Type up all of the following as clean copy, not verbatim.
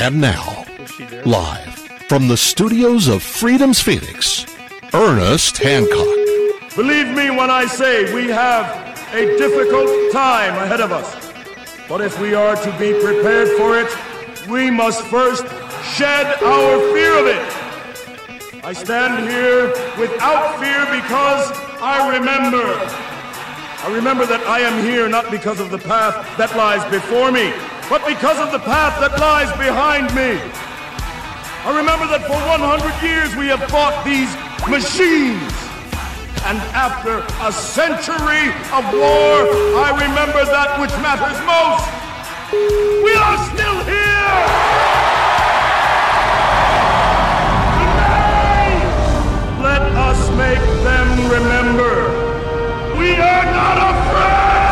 And now, live from the studios of Freedom's Phoenix, Ernest Hancock. Believe me when I say we have a difficult time ahead of us. But if we are to be prepared for it, we must first shed our fear of it. I stand here without fear because I remember that I am here not because of the path that lies before me, but because of the path that lies behind me. I remember that for 100 years we have fought these machines. And after a century of war, I remember that which matters most. We are still here! Today, let us make them remember. We are not afraid!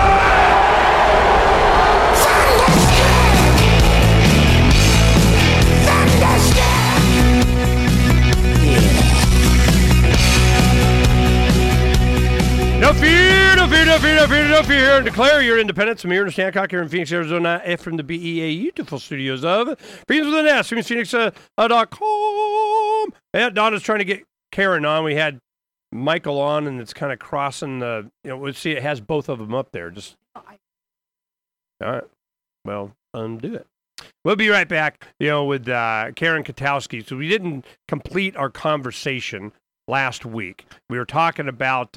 No fear, no fear, no fear, no fear, no fear. Declare your independence. I'm Ernest Hancock here in Phoenix, Arizona, from the BEA beautiful studios of Freedom's with an S, PhoenixPhoenix.com. Yeah, Donna's trying to get Karen on. We had Michael on, and it's kind of crossing the, we'll see, it has both of them up there. Just, all right. Well, undo it. We'll be right back, with Karen Katowski. So we didn't complete our conversation last week. We were talking about,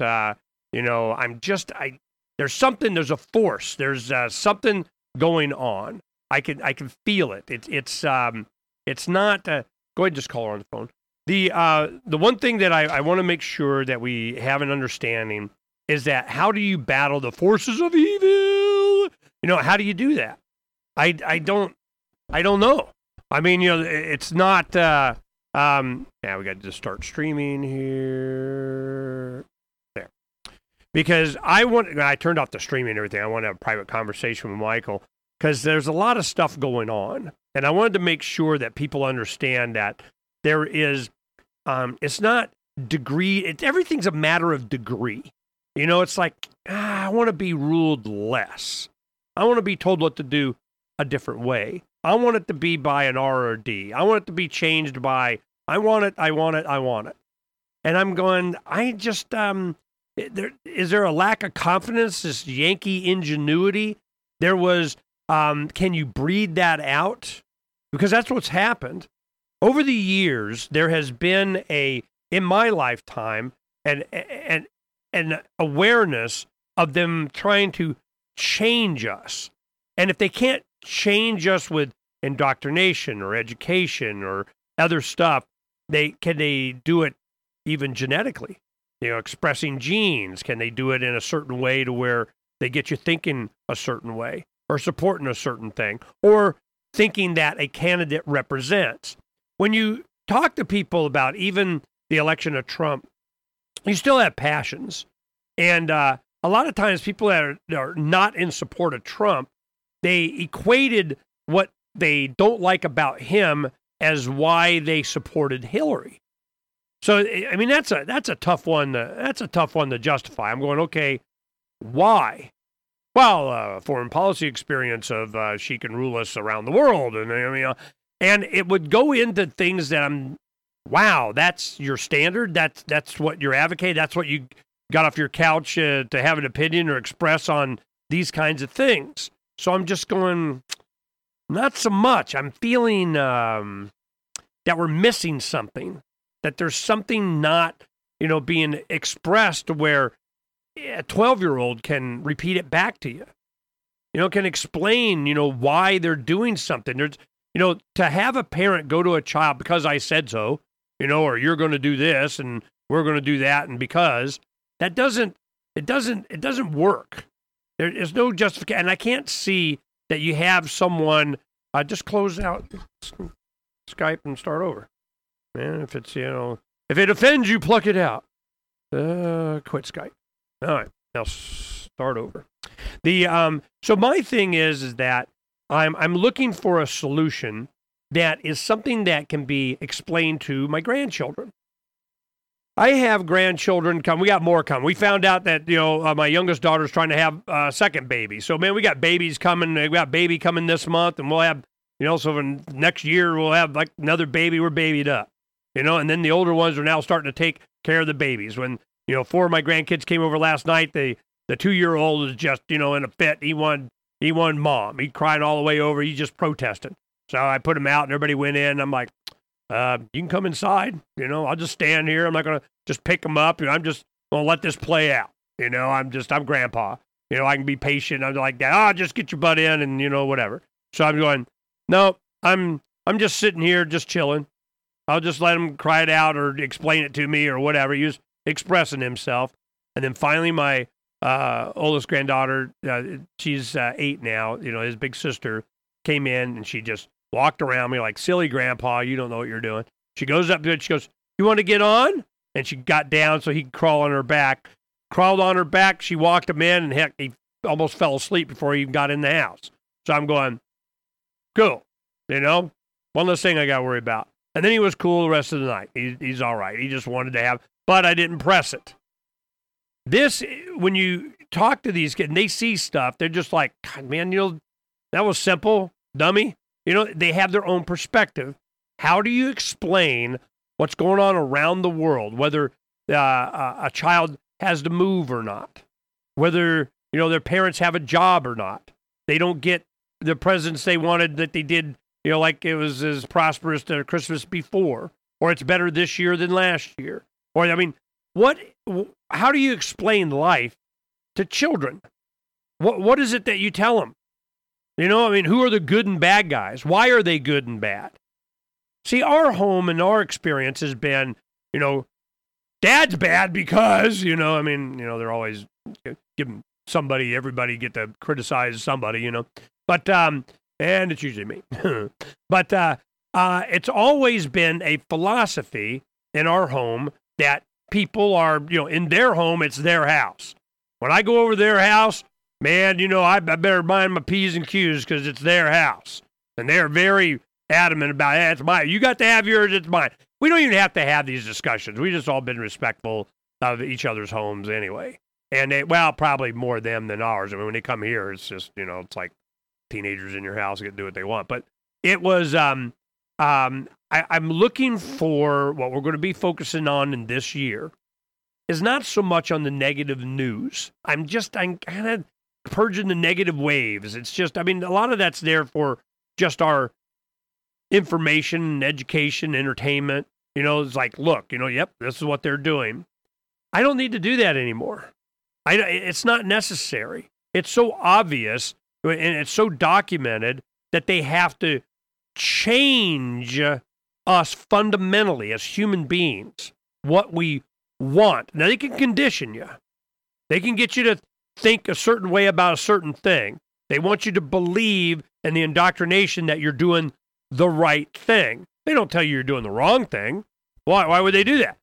there's a force. There's something going on. I can feel it. It's not, go ahead and just call her on the phone. The one thing that I want to make sure that we have an understanding is that how do you battle the forces of evil? How do you do that? I don't know. I mean, it's not, we got to just start streaming here. There. Because I turned off the streaming and everything. I want to have a private conversation with Michael because there's a lot of stuff going on. And I wanted to make sure that people understand that there is, it's not degree, everything's a matter of degree. It's like, I want to be ruled less. I want to be told what to do a different way. I want it to be by an R or D. I want it to be changed by, I want it. And I'm going, is there a lack of confidence, this Yankee ingenuity? There was, can you breed that out? Because that's what's happened. Over the years, there has been in my lifetime, an awareness of them trying to change us. And if they can't change us with indoctrination or education or other stuff, can they do it even genetically? Expressing genes. Can they do it in a certain way to where they get you thinking a certain way or supporting a certain thing or thinking that a candidate represents? When you talk to people about even the election of Trump, you still have passions. And a lot of times people that are not in support of Trump, they equated what they don't like about him as why they supported Hillary. So, I mean, that's a tough one. That's a tough one to justify. I'm going, okay, why? Well, foreign policy experience of she can rule us around the world, and it would go into things that wow, that's your standard. That's what you're advocating. That's what you got off your couch to have an opinion or express on these kinds of things. So I'm just going, not so much. I'm feeling that we're missing something. That there's something not, being expressed where a 12-year-old can repeat it back to you. Can explain, why they're doing something. There's, to have a parent go to a child because I said so, or you're going to do this and we're going to do that, and because it doesn't work. There is no justification, and I can't see that you have someone just close out Skype and start over. Man, if it's, if it offends you, pluck it out. Quit Skype. All right, now start over. So my thing is that I'm looking for a solution that is something that can be explained to my grandchildren. I have grandchildren come. We got more coming. We found out that, my youngest daughter's trying to have a second baby. So, man, we got babies coming. We got baby coming this month, and we'll have So next year we'll have like another baby. We're babied up, and then the older ones are now starting to take care of the babies. When, 4 of my grandkids came over last night, the 2-year-old is just, in a fit. He wanted mom. He cried all the way over. He just protested. So I put him out and everybody went in. I'm like, you can come inside. I'll just stand here. I'm not going to just pick him up. I'm just going to let this play out. I'm grandpa. I can be patient. I'm like that. Just get your butt in and, whatever. So I'm going, no, I'm just sitting here, just chilling. I'll just let him cry it out or explain it to me or whatever. He was expressing himself. And then finally my oldest granddaughter, she's 8 now, his big sister came in and she just walked around me like, silly grandpa, you don't know what you're doing. She goes up to it. She goes, you want to get on? And she got down so he could crawl on her back. Crawled on her back. She walked him in, and heck, he almost fell asleep before he even got in the house. So I'm going, cool. One less thing I got to worry about. And then he was cool the rest of the night. He's all right. He just wanted to have, but I didn't press it. This, when you talk to these kids and they see stuff, they're just like, God, man, that was simple, dummy. They have their own perspective. How do you explain what's going on around the world, whether a child has to move or not, whether, their parents have a job or not, they don't get the presents they wanted that they did, like it was as prosperous to Christmas before, or it's better this year than last year. Or, how do you explain life to children? What is it that you tell them? Who are the good and bad guys? Why are they good and bad? See, our home and our experience has been, Dad's bad because, they're always giving everybody get to criticize somebody, But, and it's usually me. But it's always been a philosophy in our home that people are, in their home, it's their house. When I go over their house, man, I better mind my P's and Q's because it's their house. And they're very adamant about it. It's mine. You got to have yours, it's mine. We don't even have to have these discussions. We just all been respectful of each other's homes anyway. And probably more them than ours. When they come here, it's just, it's like teenagers in your house get to do what they want. But it was, I'm looking for what we're going to be focusing on in this year is not so much on the negative news. I'm kind of purging the negative waves. It's just, a lot of that's there for just our information, education, entertainment. It's like, look, yep, this is what they're doing. I don't need to do that anymore. It's not necessary. It's so obvious and it's so documented that they have to change us fundamentally as human beings, what we want. Now, they can condition you. They can get you to think a certain way about a certain thing. They want you to believe in the indoctrination that you're doing the right thing. They don't tell you you're doing the wrong thing. Why would they do that?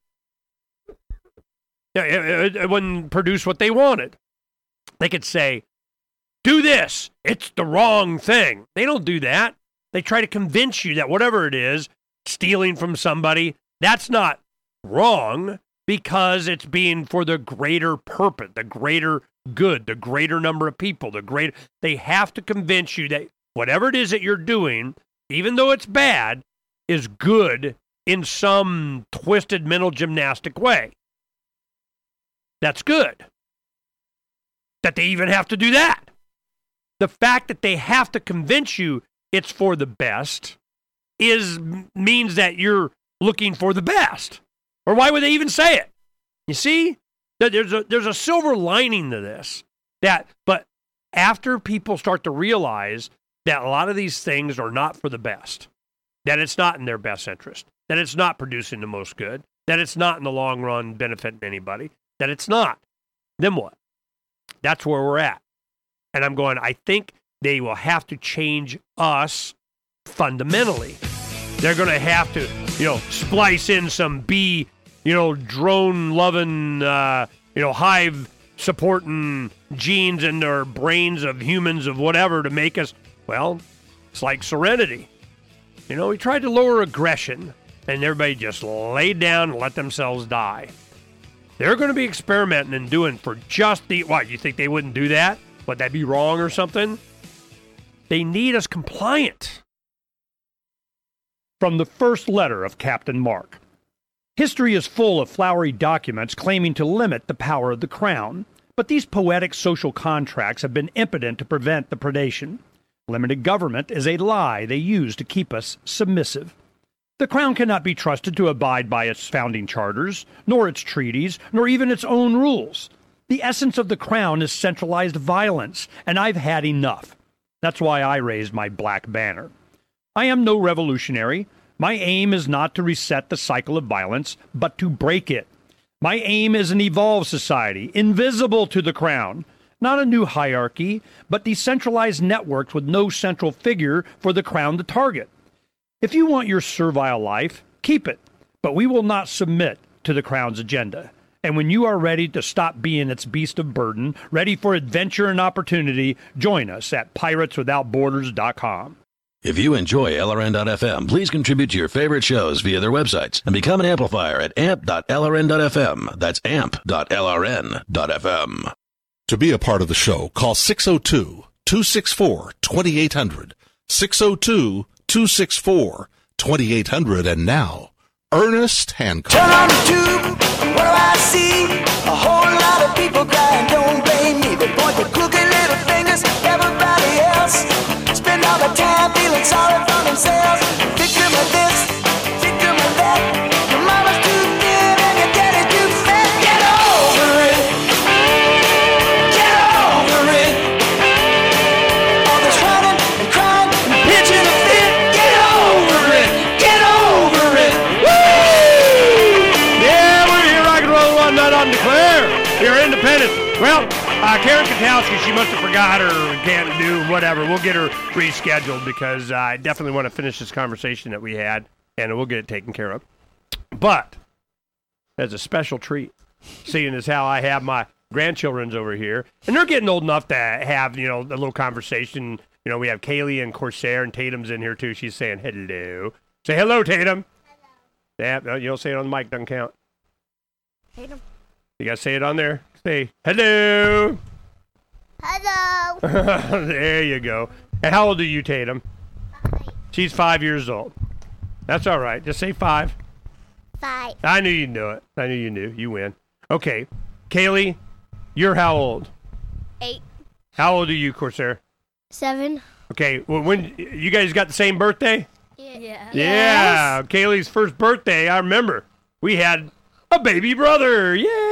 It wouldn't produce what they wanted. They could say, do this. It's the wrong thing. They don't do that. They try to convince you that whatever it is, stealing from somebody, that's not wrong because it's being for the greater purpose, the greater good, the greater number of people, they have to convince you that whatever it is that you're doing, even though it's bad, is good in some twisted mental gymnastic way. That's good. That they even have to do that. The fact that they have to convince you it's for the best means that you're looking for the best. Or why would they even say it? You see? There's a silver lining to this. But after people start to realize that a lot of these things are not for the best, that it's not in their best interest, that it's not producing the most good, that it's not in the long run benefiting anybody, that it's not, then what? That's where we're at. And I'm going, I think they will have to change us fundamentally. They're going to have to, splice in some bee, drone-loving, hive-supporting genes in their brains of humans of whatever to make us, it's like Serenity. We tried to lower aggression, and everybody just laid down and let themselves die. They're going to be experimenting and doing for just what, you think they wouldn't do that? Would that be wrong or something? They need us compliant. From the first letter of Captain Mark. History is full of flowery documents claiming to limit the power of the crown, but these poetic social contracts have been impotent to prevent the predation. Limited government is a lie they use to keep us submissive. The crown cannot be trusted to abide by its founding charters, nor its treaties, nor even its own rules. The essence of the crown is centralized violence, and I've had enough. That's why I raised my black banner. I am no revolutionary. My aim is not to reset the cycle of violence, but to break it. My aim is an evolved society, invisible to the crown. Not a new hierarchy, but decentralized networks with no central figure for the crown to target. If you want your servile life, keep it, but we will not submit to the crown's agenda. And when you are ready to stop being its beast of burden, ready for adventure and opportunity, join us at pirateswithoutborders.com. If you enjoy LRN.FM, please contribute to your favorite shows via their websites and become an amplifier at amp.lrn.fm. That's amp.lrn.fm. To be a part of the show, call 602-264-2800. 602-264-2800. And now, Ernest Hancock. Turn on the tube, what do I see? A whole lot of people crying, don't blame me. They point their crooked little fingers at everybody else. Spend all the time feeling sorry for themselves. Victim of this, victim of that. Your mama's too thin and your daddy's too fat. Get over it. Get over it. All this running and crying and pitching a fit. Get over it. Get over it. Woo! Yeah, we're here, rock and roll one night on Declare. You're independent. Well, Karen Katowski, she must have forgot or can't do whatever. We'll get her rescheduled because I definitely want to finish this conversation that we had, and we'll get it taken care of. But as a special treat, seeing as how I have my grandchildren's over here, and they're getting old enough to have, a little conversation. We have Kaylee and Corsair, and Tatum's in here too. She's saying hello. Say hello, Tatum. Hello. Yeah, you don't say it on the mic, doesn't count. Tatum. You got to say it on there. Say hello. Hello. There you go. And how old are you, Tatum? 5. She's 5 years old. That's all right. Just say 5. 5. I knew you'd know it. I knew you knew. You win. Okay. Kaylee, you're how old? 8. How old are you, Corsair? 7. Okay. Well, when you guys got the same birthday? Yeah. Yeah. Kaylee's first birthday, I remember. We had a baby brother.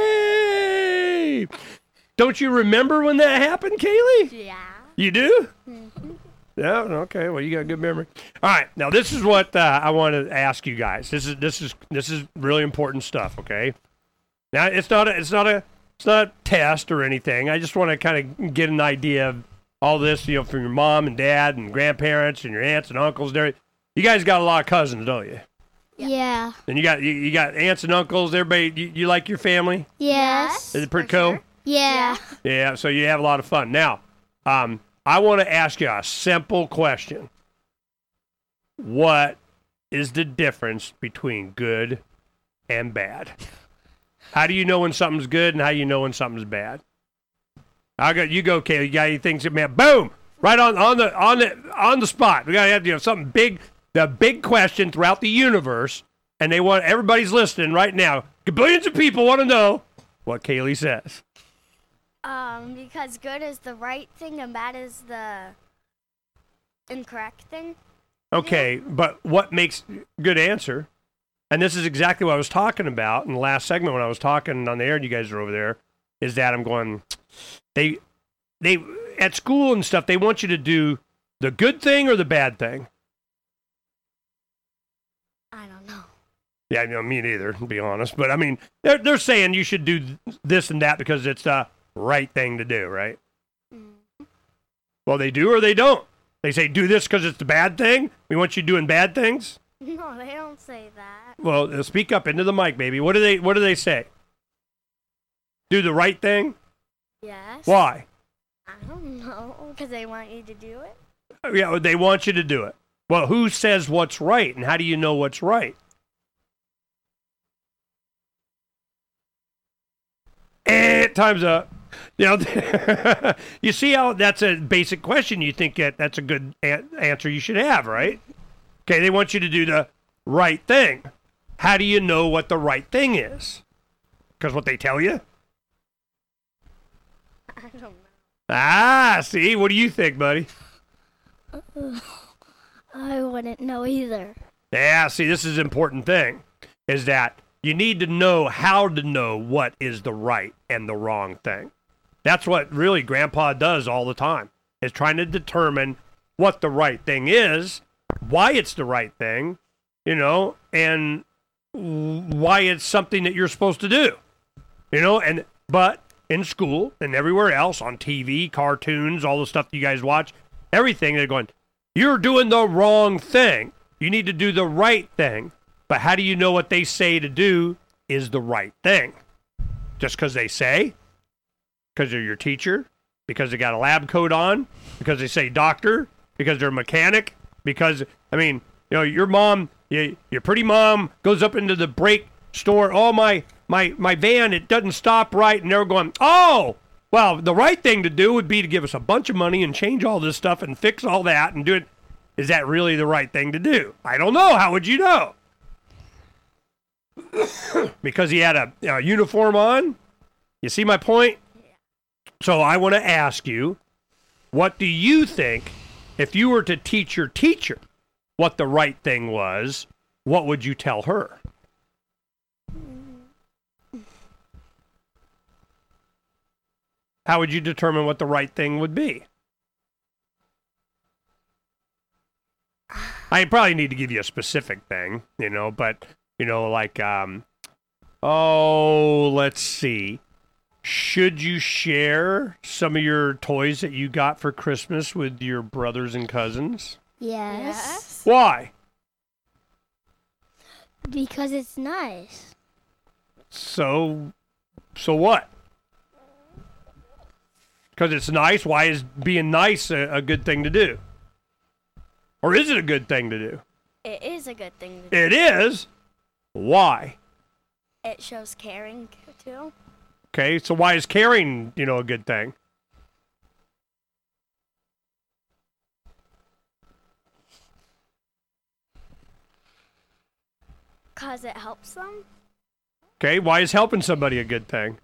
Yay! Don't you remember when that happened, Kaylee? Yeah. You do? Mm-hmm. Yeah. Okay. Well, you got a good memory. All right. Now, this is what I want to ask you guys. This is really important stuff. Okay. Now, it's not a test or anything. I just want to kind of get an idea of all this, from your mom and dad and grandparents and your aunts and uncles. There, you guys got a lot of cousins, don't you? Yeah. And you got aunts and uncles. Everybody, you like your family? Yes. Is it pretty cool? Sure. Yeah. Yeah. So you have a lot of fun. Now, I want to ask you a simple question. What is the difference between good and bad? How do you know when something's good and how do you know when something's bad? You go, Kaylee. You got anything? Man, boom! Right on the spot. We got to have something big. The big question throughout the universe, and everybody's listening right now. Billions of people want to know what Kaylee says. Because good is the right thing and bad is the incorrect thing. Okay, but what makes good answer? And this is exactly what I was talking about in the last segment when I was talking on the air and you guys are over there, is that I'm going, they at school and stuff, they want you to do the good thing or the bad thing. I don't know. Yeah, me neither, to be honest. But I mean, they're saying you should do this and that because it's the right thing to do, right? Mm-hmm. Well, they do or they don't. They say do this because it's the bad thing. We want you doing bad things. No, they don't say that. Well, speak up into the mic, baby. What do they say? Do the right thing? Yes. Why? I don't know, because they want you to do it. Yeah, they want you to do it. Well, who says what's right, and how do you know what's right? Time's up. You know, you see how that's a basic question. You think that's a good answer you should have, right? Okay, they want you to do the right thing. How do you know what the right thing is? Because what they tell you? I don't know. Ah, see? What do you think, buddy? I wouldn't know either. Yeah, see, this is an important thing, is that you need to know how to know what is the right and the wrong thing. That's what really Grandpa does all the time, is trying to determine what the right thing is, why it's the right thing, you know, and why it's something that you're supposed to do, you know, but in school and everywhere else, on TV, cartoons, all the stuff you guys watch, everything, they're going, you're doing the wrong thing. You need to do the right thing. But how do you know what they say to do is the right thing? Just because they say? Because they're your teacher? Because they got a lab coat on? Because they say doctor? Because they're a mechanic? Because, I mean, you know, your mom, your pretty mom goes up into the brake store. Oh, my van, it doesn't stop right. And they're going, oh, well, the right thing to do would be to give us a bunch of money and change all this stuff and fix all that and do it. Is that really the right thing to do? I don't know. How would you know? Because he had a uniform on? You see my point? So I want to ask you, what do you think, if you were to teach your teacher what the right thing was, what would you tell her? How would you determine what the right thing would be? I probably need to give you a specific thing, you know, but, you know, like, let's see. Should you share some of your toys that you got for Christmas with your brothers and cousins? Yes. Why? Because it's nice. So what? Because it's nice? Why is being nice a good thing to do? Or is it a good thing to do? It is a good thing to do. It is? Why? It shows caring, too. Okay, so why is caring, you know, a good thing? Because it helps them. Okay, why is helping somebody a good thing?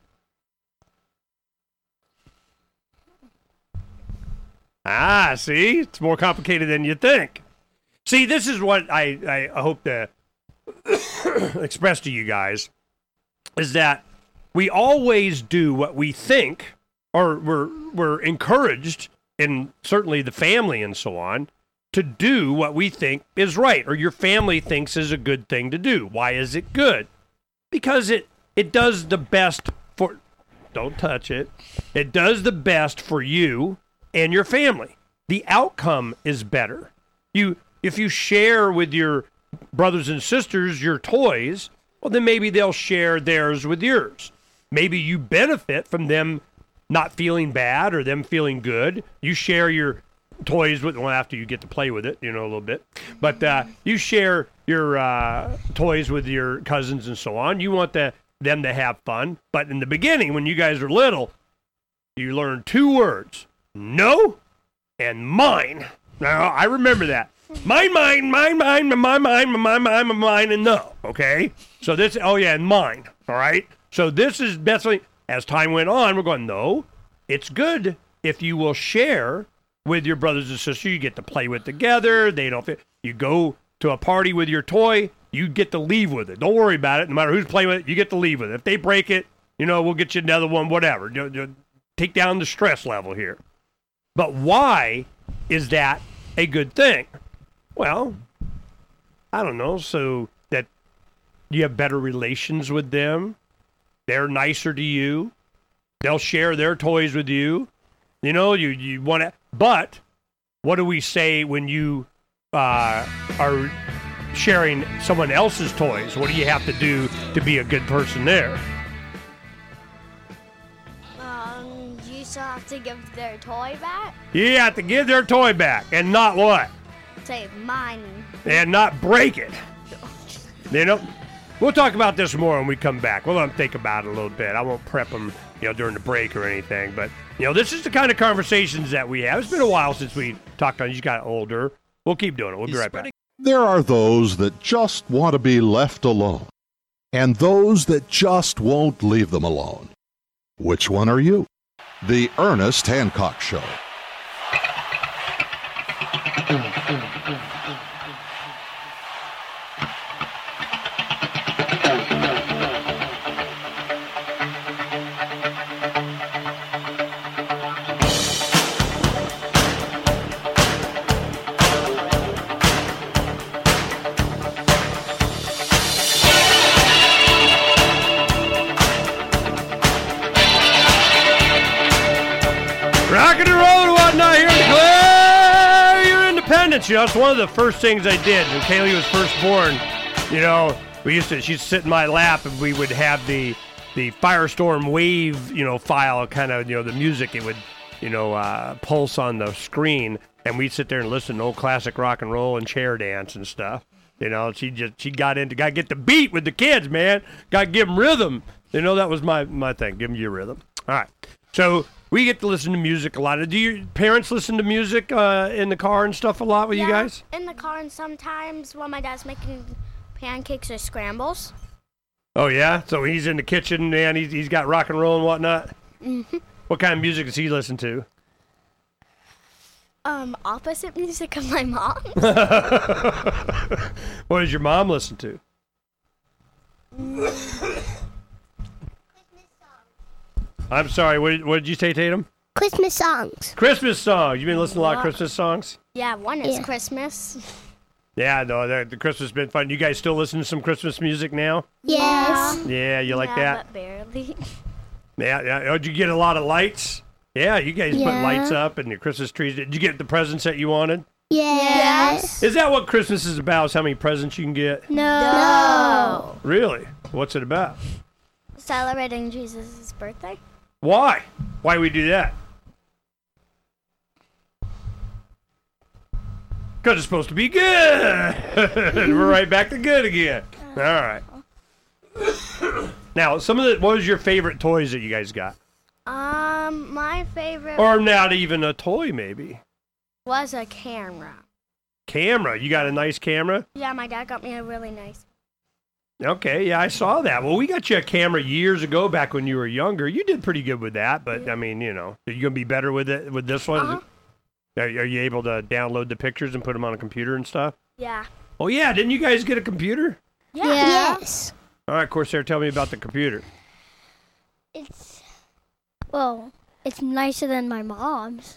Ah, see? It's more complicated than you think. See, this is what I hope to express to you guys, is that we always do what we think, or we're encouraged, in certainly the family and so on, to do what we think is right, or your family thinks is a good thing to do. Why is it good? Because it does the best for, don't touch it, it does the best for you and your family. The outcome is better. If you share with your brothers and sisters your toys, well, then maybe they'll share theirs with yours. Maybe you benefit from them not feeling bad or them feeling good. You share your toys with, well, after you get to play with it, you know, a little bit. But you share your toys with your cousins and so on. You want them to have fun. But in the beginning, when you guys were little, you learned 2 words. No and mine. Now, I remember that. Mine, and no. Okay? So this, oh yeah, and mine. All right? So this is definitely, as time went on, we're going, no, it's good if you will share with your brothers and sisters. You get to play with together. They don't fit. You go to a party with your toy, you get to leave with it. Don't worry about it. No matter who's playing with it, you get to leave with it. If they break it, you know, we'll get you another one, whatever. Take down the stress level here. But why is that a good thing? Well, I don't know, so that you have better relations with them. They're nicer to you. They'll share their toys with you. You know, you want to, but what do we say when you are sharing someone else's toys? What do you have to do to be a good person there? You still have to give their toy back? You have to give their toy back and not what? Say mine. And not break it. You know, We'll talk about this more when we come back. We'll let them think about it a little bit. I won't prep them, during the break or anything. But, this is the kind of conversations that we have. It's been a while since we talked on. You got older. We'll keep doing it. We'll be right back. There are those that just want to be left alone, and those that just won't leave them alone. Which one are you? The Ernest Hancock Show. Rockin' and rollin' and whatnot here in Declare Your Independence. It's one of the first things I did when Kaylee was first born. She'd sit in my lap and we would have the Firestorm wave, file kind of, the music. It would, pulse on the screen, and we'd sit there and listen to old classic rock and roll and chair dance and stuff. She got into, got to get the beat with the kids, man. Got to give them rhythm. That was my thing. Give them your rhythm. All right. So we get to listen to music a lot. Do your parents listen to music in the car and stuff a lot with you guys? In the car, and sometimes when my dad's making pancakes or scrambles. Oh, yeah? So he's in the kitchen, and he's got rock and roll and whatnot? Mm-hmm. What kind of music does he listen to? Opposite music of my mom. What does your mom listen to? I'm sorry, what did you say, Tatum? Christmas songs. Christmas songs. You've been listening to a lot of Christmas songs? Yeah, one is Christmas. Yeah, no, the Christmas has been fun. You guys still listen to some Christmas music now? Yes. Yeah, you like that? But barely. Yeah. Oh, did you get a lot of lights? Yeah, you guys put lights up and your Christmas trees. Did you get the presents that you wanted? Yes. Is that what Christmas is about, is how many presents you can get? No. Really? What's it about? Celebrating Jesus' birthday. Why? Why we do that? Because it's supposed to be good. We're right back to good again. All right. Now, what was your favorite toys that you guys got? My favorite Or not even a toy, maybe. was a camera. Camera? You got a nice camera? Yeah, my dad got me a really nice. Okay, yeah, I saw that. Well, we got you a camera years ago back when you were younger. You did pretty good with that, but, I mean, are you going to be better with it with this one? Uh-huh. Are you able to download the pictures and put them on a computer and stuff? Yeah. Oh, yeah. Didn't you guys get a computer? Yeah. Yes. All right, Corsair, tell me about the computer. It's nicer than my mom's.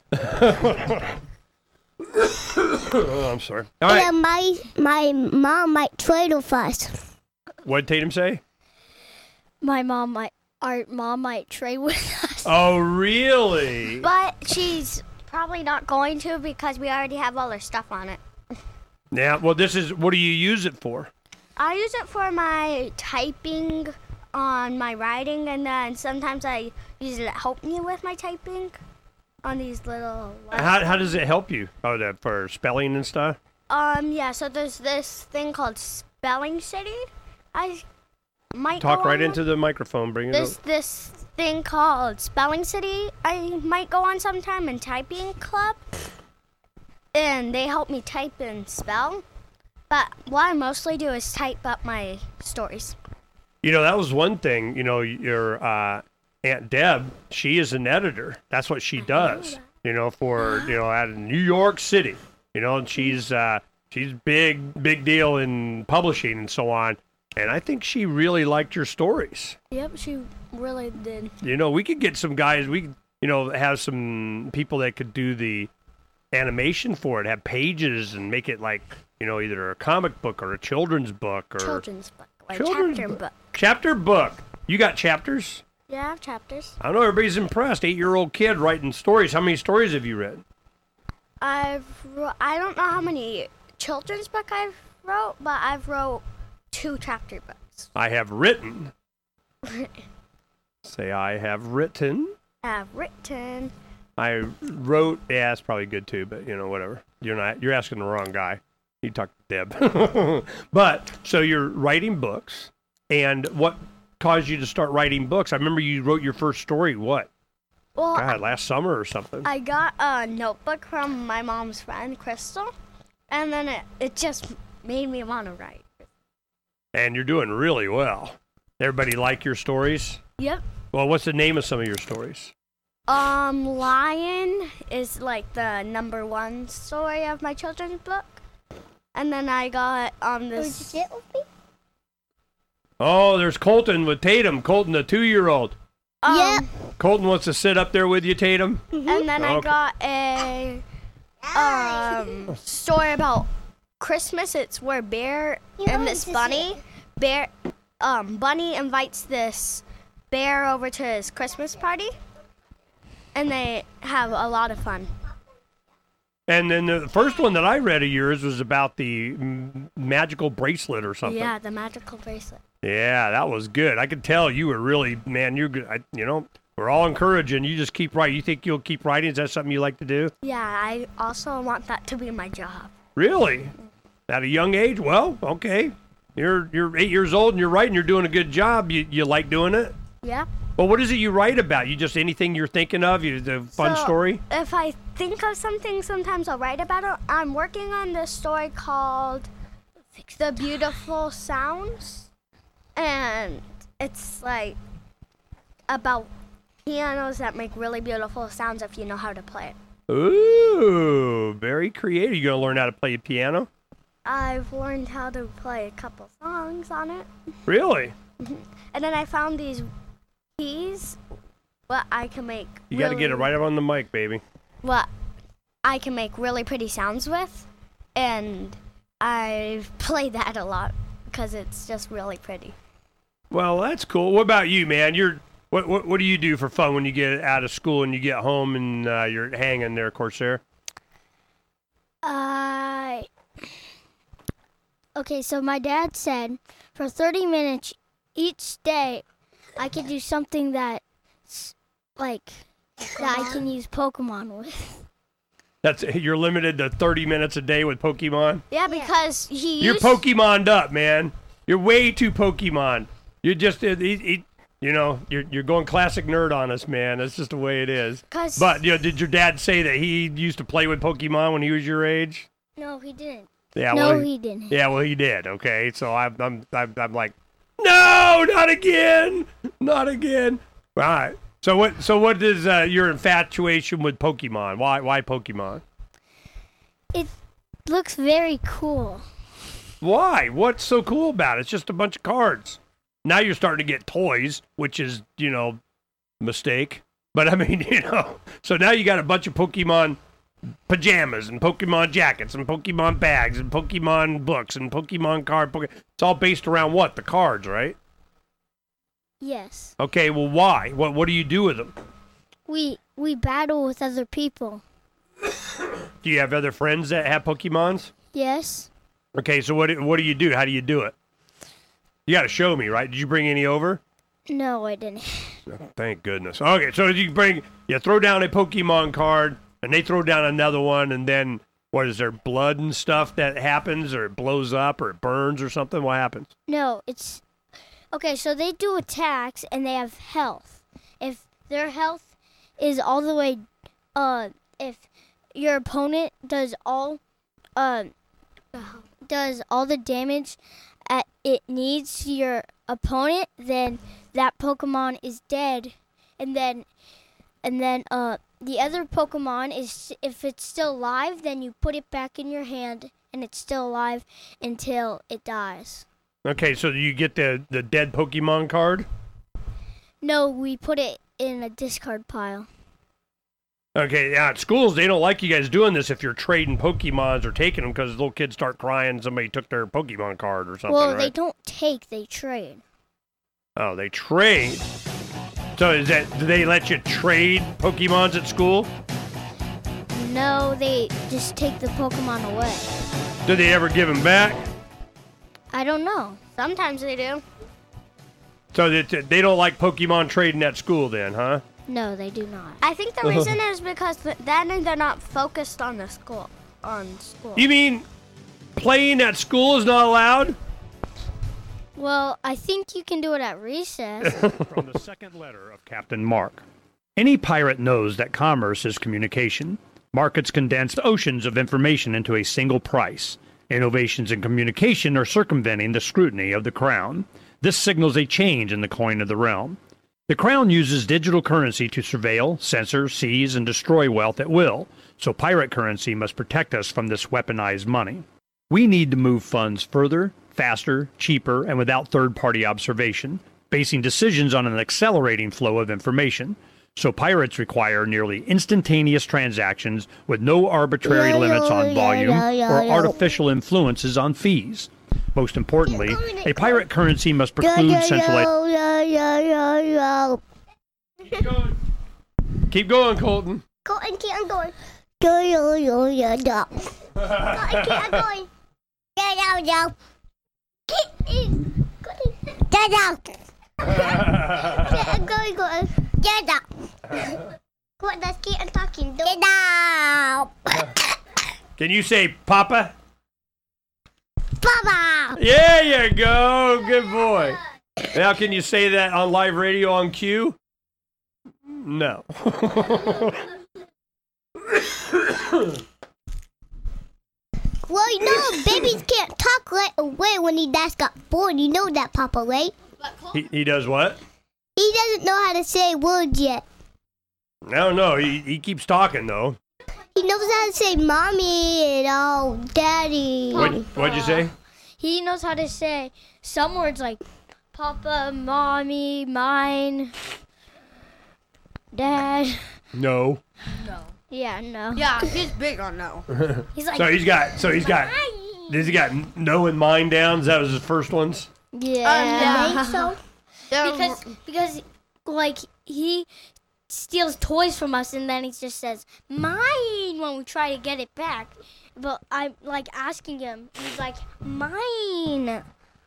Oh, I'm sorry. All right. Yeah, my mom might trade with us. What did Tatum say? Our mom might trade with us. Oh, really? But she's probably not going to because we already have all our stuff on it. Yeah, well, what do you use it for? I use it for my typing on my writing, and then sometimes I use it to help me with my typing on these little... How does it help you? Oh, for spelling and stuff? Yeah, so there's this thing called Spelling City. I might Talk right into the microphone. Bring it up. This thing called Spelling City I might go on sometime, and Typing Club. And they help me type and spell. But what I mostly do is type up my stories. That was one thing. Your Aunt Deb, she is an editor. That's what she does. For out of New York City. And she's big deal in publishing and so on. And I think she really liked your stories. Yep, she really did. We could get some guys. We have some people that could do the animation for it, have pages and make it like either a comic book or a children's book or chapter book. Chapter book. You got chapters? Yeah, I have chapters. I know everybody's impressed. 8-year-old kid writing stories. How many stories have you read? I don't know how many children's book I've wrote, but I've wrote 2 chapter books. I have written. Say I have written. I've written. I wrote. Yeah, it's probably good too, but whatever. You're asking the wrong guy. You talk to Deb. But so you're writing books. And what caused you to start writing books? I remember you wrote your first story, what? Well, God, last summer or something. I got a notebook from my mom's friend, Crystal, and then it just made me want to write. And you're doing really well. Everybody like your stories? Yep. Well, what's the name of some of your stories? Lion is like the number 1 story of my children's book. And then I got this. Did you sit with me? Oh, there's Colton with Tatum. Colton, the 2-year-old. Yeah. Colton wants to sit up there with you, Tatum. And then I got a story about Christmas. It's where Bear and this bunny. Bunny invites this bear over to his Christmas party, and they have a lot of fun. And then the first one that I read of yours was about the magical bracelet or something. Yeah, the magical bracelet. Yeah, that was good. I could tell you were really, man, you're good. We're all encouraging. You just keep writing. You think you'll keep writing? Is that something you like to do? Yeah, I also want that to be my job. Really? At a young age? Well, okay. You're 8 years old and you're writing. You're doing a good job. You like doing it? Yeah. Well, what is it you write about? You just anything you're thinking of? The fun story? If I think of something, sometimes I'll write about it. I'm working on this story called The Beautiful Sounds. And it's like about pianos that make really beautiful sounds if you know how to play it. Ooh, very creative. You gonna learn how to play piano? I've learned how to play a couple songs on it. Really? And then I found these keys, what I can make. You got to get it right up on the mic, baby. What I can make really pretty sounds with, and I've played that a lot because it's just really pretty. Well, that's cool. What about you, man? What do you do for fun when you get out of school and you get home and you're hanging there, Corsair? Okay, so my dad said for 30 minutes each day, I could do something that I can use Pokemon with. You're limited to 30 minutes a day with Pokemon? Yeah, because You're Pokemoned up, man. You're way too Pokemon. You're just, you're going classic nerd on us, man. That's just the way it is. But, did your dad say that he used to play with Pokemon when he was your age? No, he didn't. Yeah, no, he didn't. Yeah, well, he did. Okay, so I'm like, no, not again, not again. All right. So what is your infatuation with Pokemon? Why Pokemon? It looks very cool. Why? What's so cool about it? It's just a bunch of cards. Now you're starting to get toys, which is, mistake. But I mean, so now you got a bunch of Pokemon pajamas and Pokemon jackets and Pokemon bags and Pokemon books and Pokemon card. It's all based around what? The cards, right? Yes. Okay, well, why? What do you do with them? We battle with other people. Do you have other friends that have Pokemons? Yes. Okay, so what do you do? How do you do it? You got to show me, right? Did you bring any over? No, I didn't. Oh, thank goodness. Okay, so you throw down a Pokemon card, and they throw down another one, and then, what is there, blood and stuff that happens, or it blows up, or it burns, or something? What happens? No, it's... Okay, so they do attacks, and they have health. If their health is all the way... if your opponent does all the damage it needs to your opponent, then that Pokemon is dead. And then the other Pokemon is, if it's still alive, then you put it back in your hand, and it's still alive until it dies. Okay, so you get the dead Pokemon card? No, we put it in a discard pile. Okay, yeah, at schools, they don't like you guys doing this if you're trading Pokemons or taking them because little kids start crying somebody took their Pokemon card or something, Well, right? they don't take, they trade. Oh, they trade? So do they let you trade Pokemons at school? No, they just take the Pokemon away. Do they ever give them back? I don't know. Sometimes they do. So they don't like Pokemon trading at school then, huh? No, they do not. I think the reason is because then they're not focused on school. You mean playing at school is not allowed? Well, I think you can do it at recess. From the second letter of Captain Mark. Any pirate knows that commerce is communication. Markets condense oceans of information into a single price. Innovations in communication are circumventing the scrutiny of the crown. This signals a change in the coin of the realm. The crown uses digital currency to surveil, censor, seize, and destroy wealth at will, so pirate currency must protect us from this weaponized money. We need to move funds further, faster, cheaper, and without third-party observation, basing decisions on an accelerating flow of information. So pirates require nearly instantaneous transactions with no arbitrary limits on volume or artificial influences on fees. Most importantly, a pirate currency must preclude centralized... Keep going, Colton. Colton, keep on going. Colton, keep on going. What does keep on talking? Can you say Papa? Papa! There you go. Good boy. Now, can you say that on live radio on cue? No. Well, you know, babies can't talk right away when he dad's got born. You know that, Papa, right? He does what? He doesn't know how to say words yet. No. He keeps talking, though. He knows how to say mommy and daddy. What'd you say? He knows how to say some words like Papa, Mommy, mine, Dad. No. Yeah, no. Yeah, he's big on no. He's like, So he's got. Does he got no and mine down? That was his first ones. Yeah. I think so. Because like he steals toys from us and then he just says mine when we try to get it back. But I'm like asking him, he's like mine.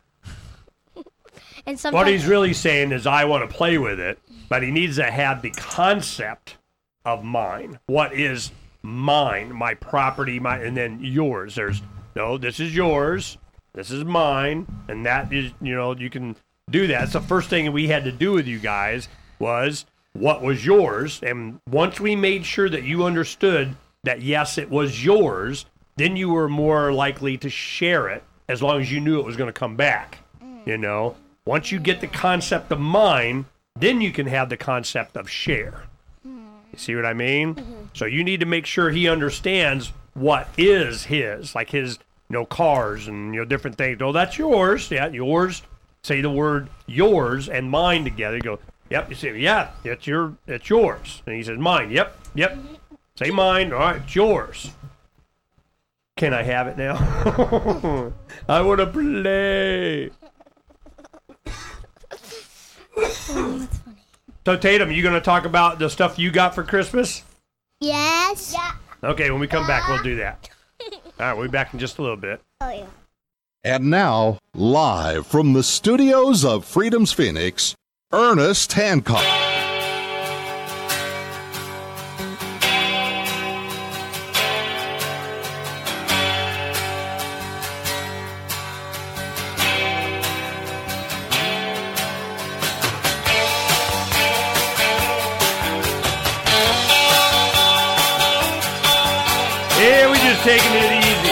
And sometimes What he's really saying is, I want to play with it, but he needs to have the concept of mine. What is mine? My property, and then yours. This is yours, this is mine, and that is, you can do that. It's the first thing we had to do with you guys was what was yours, and once we made sure that you understood that, yes, it was yours, then you were more likely to share it as long as you knew it was going to come back, Once you get the concept of mine, then you can have the concept of share. You see what I mean? So you need to make sure he understands what is his, like his, cars and, different things. Oh, that's yours. Yeah, yours. Say the word yours and mine together. You go, yep. You say, yeah, it's yours. And he says, mine. Yep. Say mine. All right, it's yours. Can I have it now? I want to play. Oh, that's funny. So, Tatum, you going to talk about the stuff you got for Christmas? Yes. Yeah. Okay, when we come back, we'll do that. All right, we'll be back in just a little bit. Oh, yeah. And now, live from the studios of Freedom's Phoenix, Ernest Hancock. Yeah, we just taking it easy.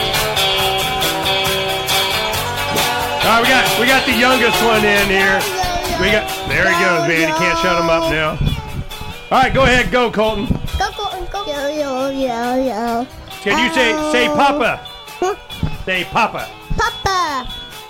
All right, we got the youngest one in here. There he goes, man. You can't shut him up now. All right, go ahead, go, Colton. Go, Colton, go. Yo. Can you say Papa? Say Papa. Papa.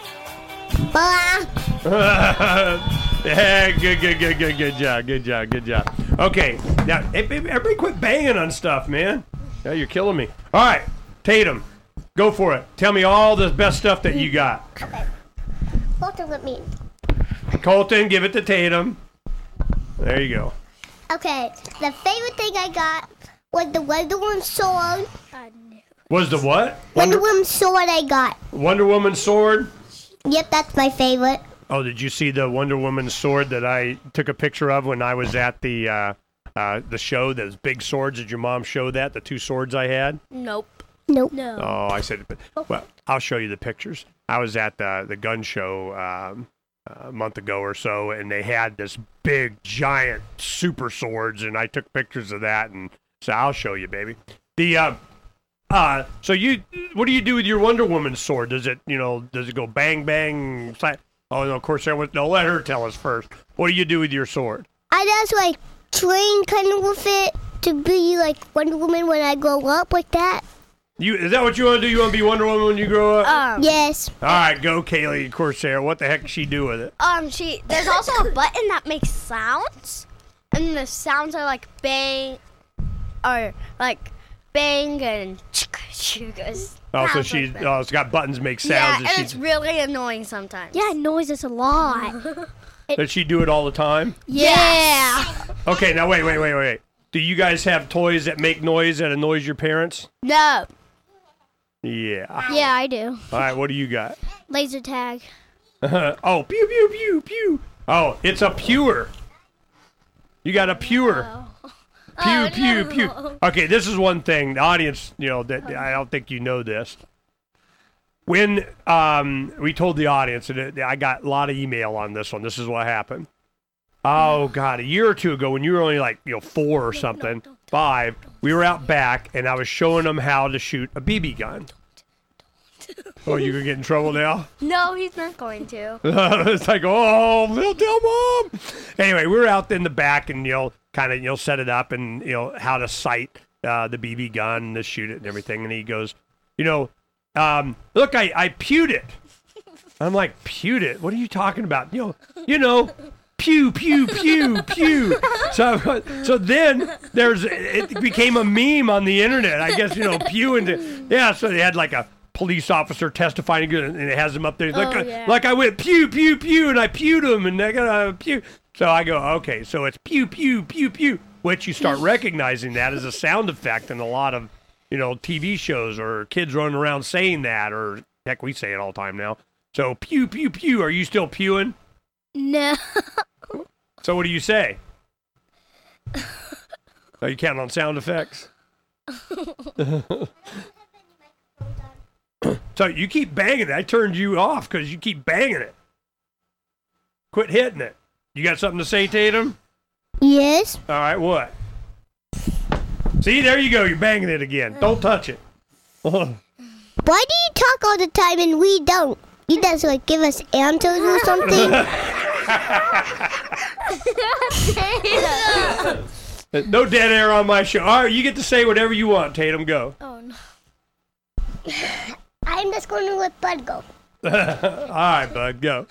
Yeah, good job. Okay, now everybody quit banging on stuff, man. Yeah, you're killing me. All right, Tatum, go for it. Tell me all the best stuff that you got. Okay. Colton with me. Colton, give it to Tatum. There you go. Okay, the favorite thing I got was the Wonder Woman sword. Was the what? Wonder Woman sword I got. Wonder Woman sword? Yep, that's my favorite. Oh, did you see the Wonder Woman sword that I took a picture of when I was at the show? Those big swords. Did your mom show that? The two swords I had? Nope. No. Oh, I said, well, I'll show you the pictures. I was at the gun show a month ago or so, and they had this big, giant super swords, and I took pictures of that, and so I'll show you, baby. The so what do you do with your Wonder Woman sword? Does it go bang bang? Oh no, of course no. Let her tell us first. What do you do with your sword? I just like train kind of with it to be like Wonder Woman when I grow up, like that. Is that what you want to do? You want to be Wonder Woman when you grow up? Yes. All right, go Kaylee Corsair. What the heck does she do with it? There's also a button that makes sounds, and the sounds are like bang, or like bang and Oh, so it's got buttons make sounds. Yeah, and it's really annoying sometimes. Yeah, it annoys us a lot. Does she do it all the time? Yeah. Okay, now wait. Do you guys have toys that make noise that annoys your parents? No. Yeah. Yeah, I do. All right, what do you got? Laser tag. Oh, pew, pew, pew, pew. Oh, it's a pewer. You got a pewer. Pew, pew, pew. Okay, this is one thing. The audience, that I don't think you know this. When we told the audience, and I got a lot of email on this one. This is what happened. Oh, God, a year or two ago when you were only like 4 or something, 5, we were out back, and I was showing them how to shoot a BB gun. Oh, you gonna get in trouble now? No, he's not going to. It's like, oh, they'll tell Mom. Anyway, we were out in the back and, kind of, set it up and, how to sight the BB gun and to shoot it and everything. And he goes, look, I pewed it. I'm like, pewed it? What are you talking about? Pew, pew, pew, pew. So then it became a meme on the internet. I guess, pew and yeah. So they had like a police officer testifying, and it has him up there. Like I went pew, pew, pew, and I pewed him, and I got a pew. So I go, okay, so it's pew, pew, pew, pew, which you start recognizing that as a sound effect in a lot of, TV shows or kids running around saying that, or heck, we say it all the time now. So pew, pew, pew. Are you still pewing? No. So what do you say? Are you counting on sound effects? So you keep banging it. I turned you off because you keep banging it. Quit hitting it. You got something to say, Tatum? Yes. All right, what? See, there you go. You're banging it again. Don't touch it. Why do you talk all the time and we don't? You just give us answers or something? No dead air on my show. All right, you get to say whatever you want, Tatum. Go. Oh, no. I'm just going to let Bud go. All right, Bud, go.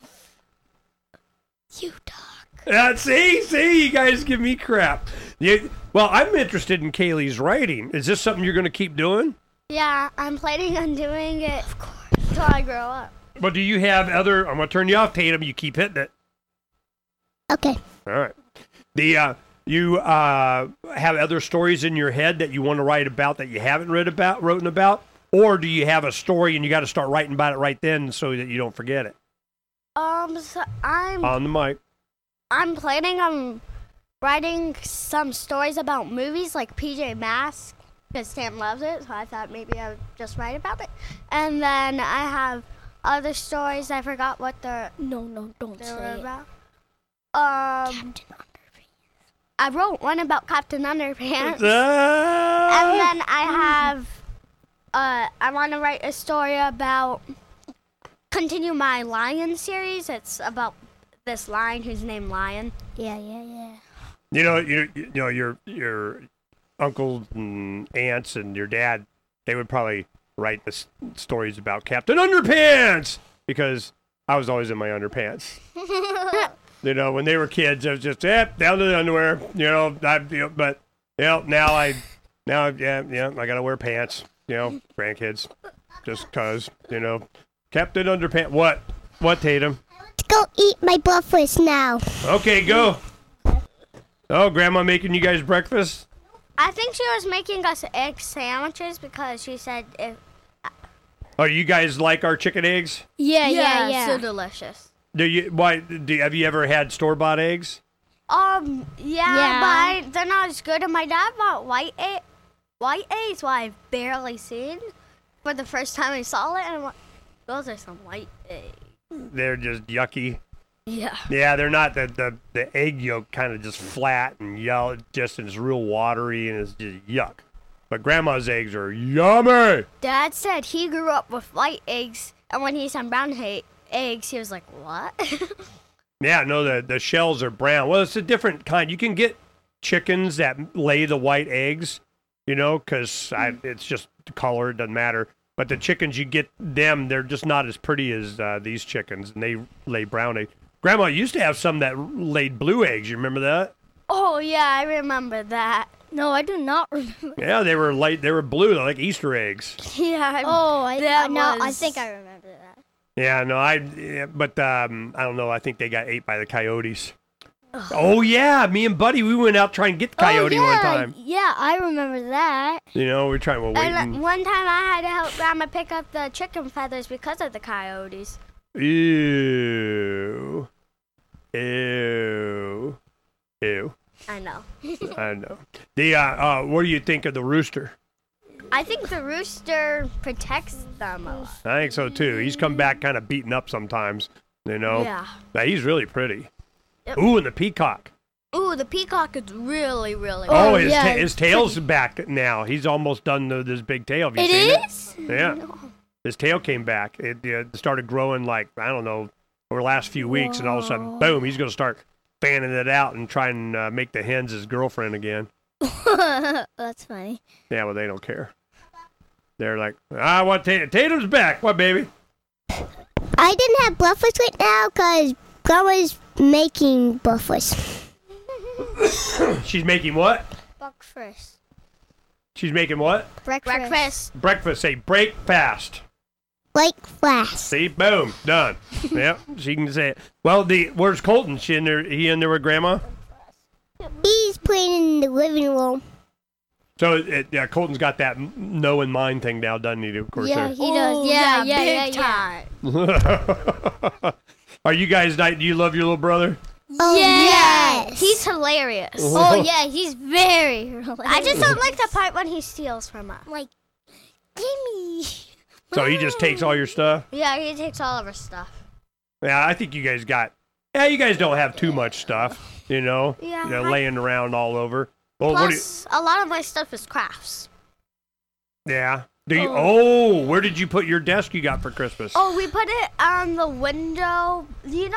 You talk. See, you guys give me crap. Well, I'm interested in Kaylee's writing. Is this something you're going to keep doing? Yeah, I'm planning on doing it until I grow up. But do you have I'm going to turn you off, Tatum. You keep hitting it. Okay. All right. You have other stories in your head that you want to write about that you haven't written about? Or do you have a story and you got to start writing about it right then so that you don't forget it? So I'm on the mic. I'm planning on writing some stories about movies like PJ Masks because Sam loves it, so I thought maybe I would just write about it. And then I have other stories. I forgot what they're don't they say were it. about. Captain Underpants. I wrote one about Captain Underpants, and then I have I want to write a story about continue my Lion series. It's about this lion who's named Lion. Yeah. Your uncles and aunts and your dad, they would probably write the stories about Captain Underpants because I was always in my underpants. When they were kids, it was just down to the underwear. But now I gotta wear pants. Grandkids, just cause Captain Underpants. What, Tatum? Let's go eat my breakfast now. Okay, go. Oh, Grandma making you guys breakfast? I think she was making us egg sandwiches because she said if. Oh, you guys like our chicken eggs? Yeah. So delicious. Have you ever had store-bought eggs? Yeah. But they're not as good. And my dad bought white eggs, what I've barely seen. For the first time I saw it, and I'm like, those are some white eggs. They're just yucky. Yeah. Yeah, they're not. The egg yolk kind of just flat and yellow, just and it's real watery and it's just yuck. But Grandma's eggs are yummy. Dad said he grew up with white eggs, and when he saw brown eggs, he was like, what? Yeah, no, the shells are brown. Well, it's a different kind. You can get chickens that lay the white eggs, because it's just the color. It doesn't matter. But the chickens, you get them, they're just not as pretty as these chickens, and they lay brown eggs. Grandma used to have some that laid blue eggs. You remember that? Oh, yeah, I remember that. No, I do not remember. Yeah, they were light. They were blue, like Easter eggs. Yeah. I think I remember that. Yeah, no, but I don't know. I think they got ate by the coyotes. Oh, yeah, me and Buddy, we went out trying to get the coyote one time. Yeah, I remember that. We're waiting. And one time I had to help Grandma pick up the chicken feathers because of the coyotes. Ew. I know. I know. What do you think of the rooster? I think the rooster protects them a lot. I think so too. He's come back kind of beaten up sometimes, Yeah. But he's really pretty. Yep. Ooh, and the peacock. Ooh, the peacock is really, really Oh, pretty. his tail's back now. He's almost done with his big tail. Have you seen it? Yeah. No. His tail came back. It started growing over the last few weeks, and all of a sudden, boom, he's going to start fanning it out and try and make the hens his girlfriend again. That's funny. Yeah, well, they don't care. They're like, I want Tatum's back. What, baby? I didn't have breakfast right now because Grandma's making breakfast. She's making what? Breakfast. She's making what? Breakfast. Breakfast. Say break fast. Like fast. See, boom, done. Yep, she can say it. Well, where's Colton? He in there with Grandma? He's playing in the living room. So Colton's got that know and mind thing now, doesn't he? Of course. Yeah, he does. Yeah, big time. Are you guys? Do you love your little brother? Oh, Yes. He's hilarious. Oh, yeah, he's very hilarious. I just don't like the part when he steals from us. like, gimme. So he just takes all your stuff? Yeah, he takes all of our stuff. Yeah, I think you guys you guys don't have too much stuff, Yeah. laying around all over. Well, Plus, a lot of my stuff is crafts. Yeah. Where did you put your desk you got for Christmas? Oh, we put it on the window.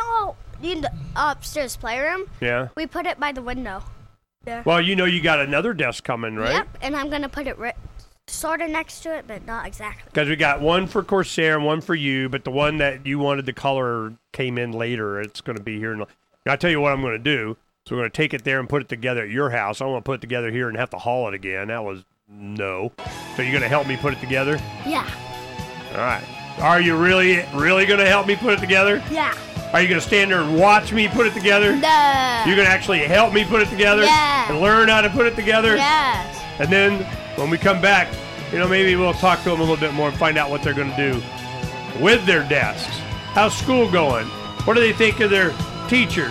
In the upstairs playroom? Yeah. We put it by the window. There. Well, you got another desk coming, right? Yep, and I'm going to put it sort of next to it, but not exactly. Because we got one for Corsair and one for you, but the one that you wanted the color came in later. It's going to be here. I'll tell you what I'm going to do. So we're going to take it there and put it together at your house. I want to put it together here and have to haul it again. That was no. So you're going to help me put it together? Yeah. All right. Are you really going to help me put it together? Yeah. Are you going to stand there and watch me put it together? No. You're going to actually help me put it together? Yeah. And learn how to put it together? Yes. And then when we come back, maybe we'll talk to them a little bit more and find out what they're going to do with their desks. How's school going? What do they think of their teachers?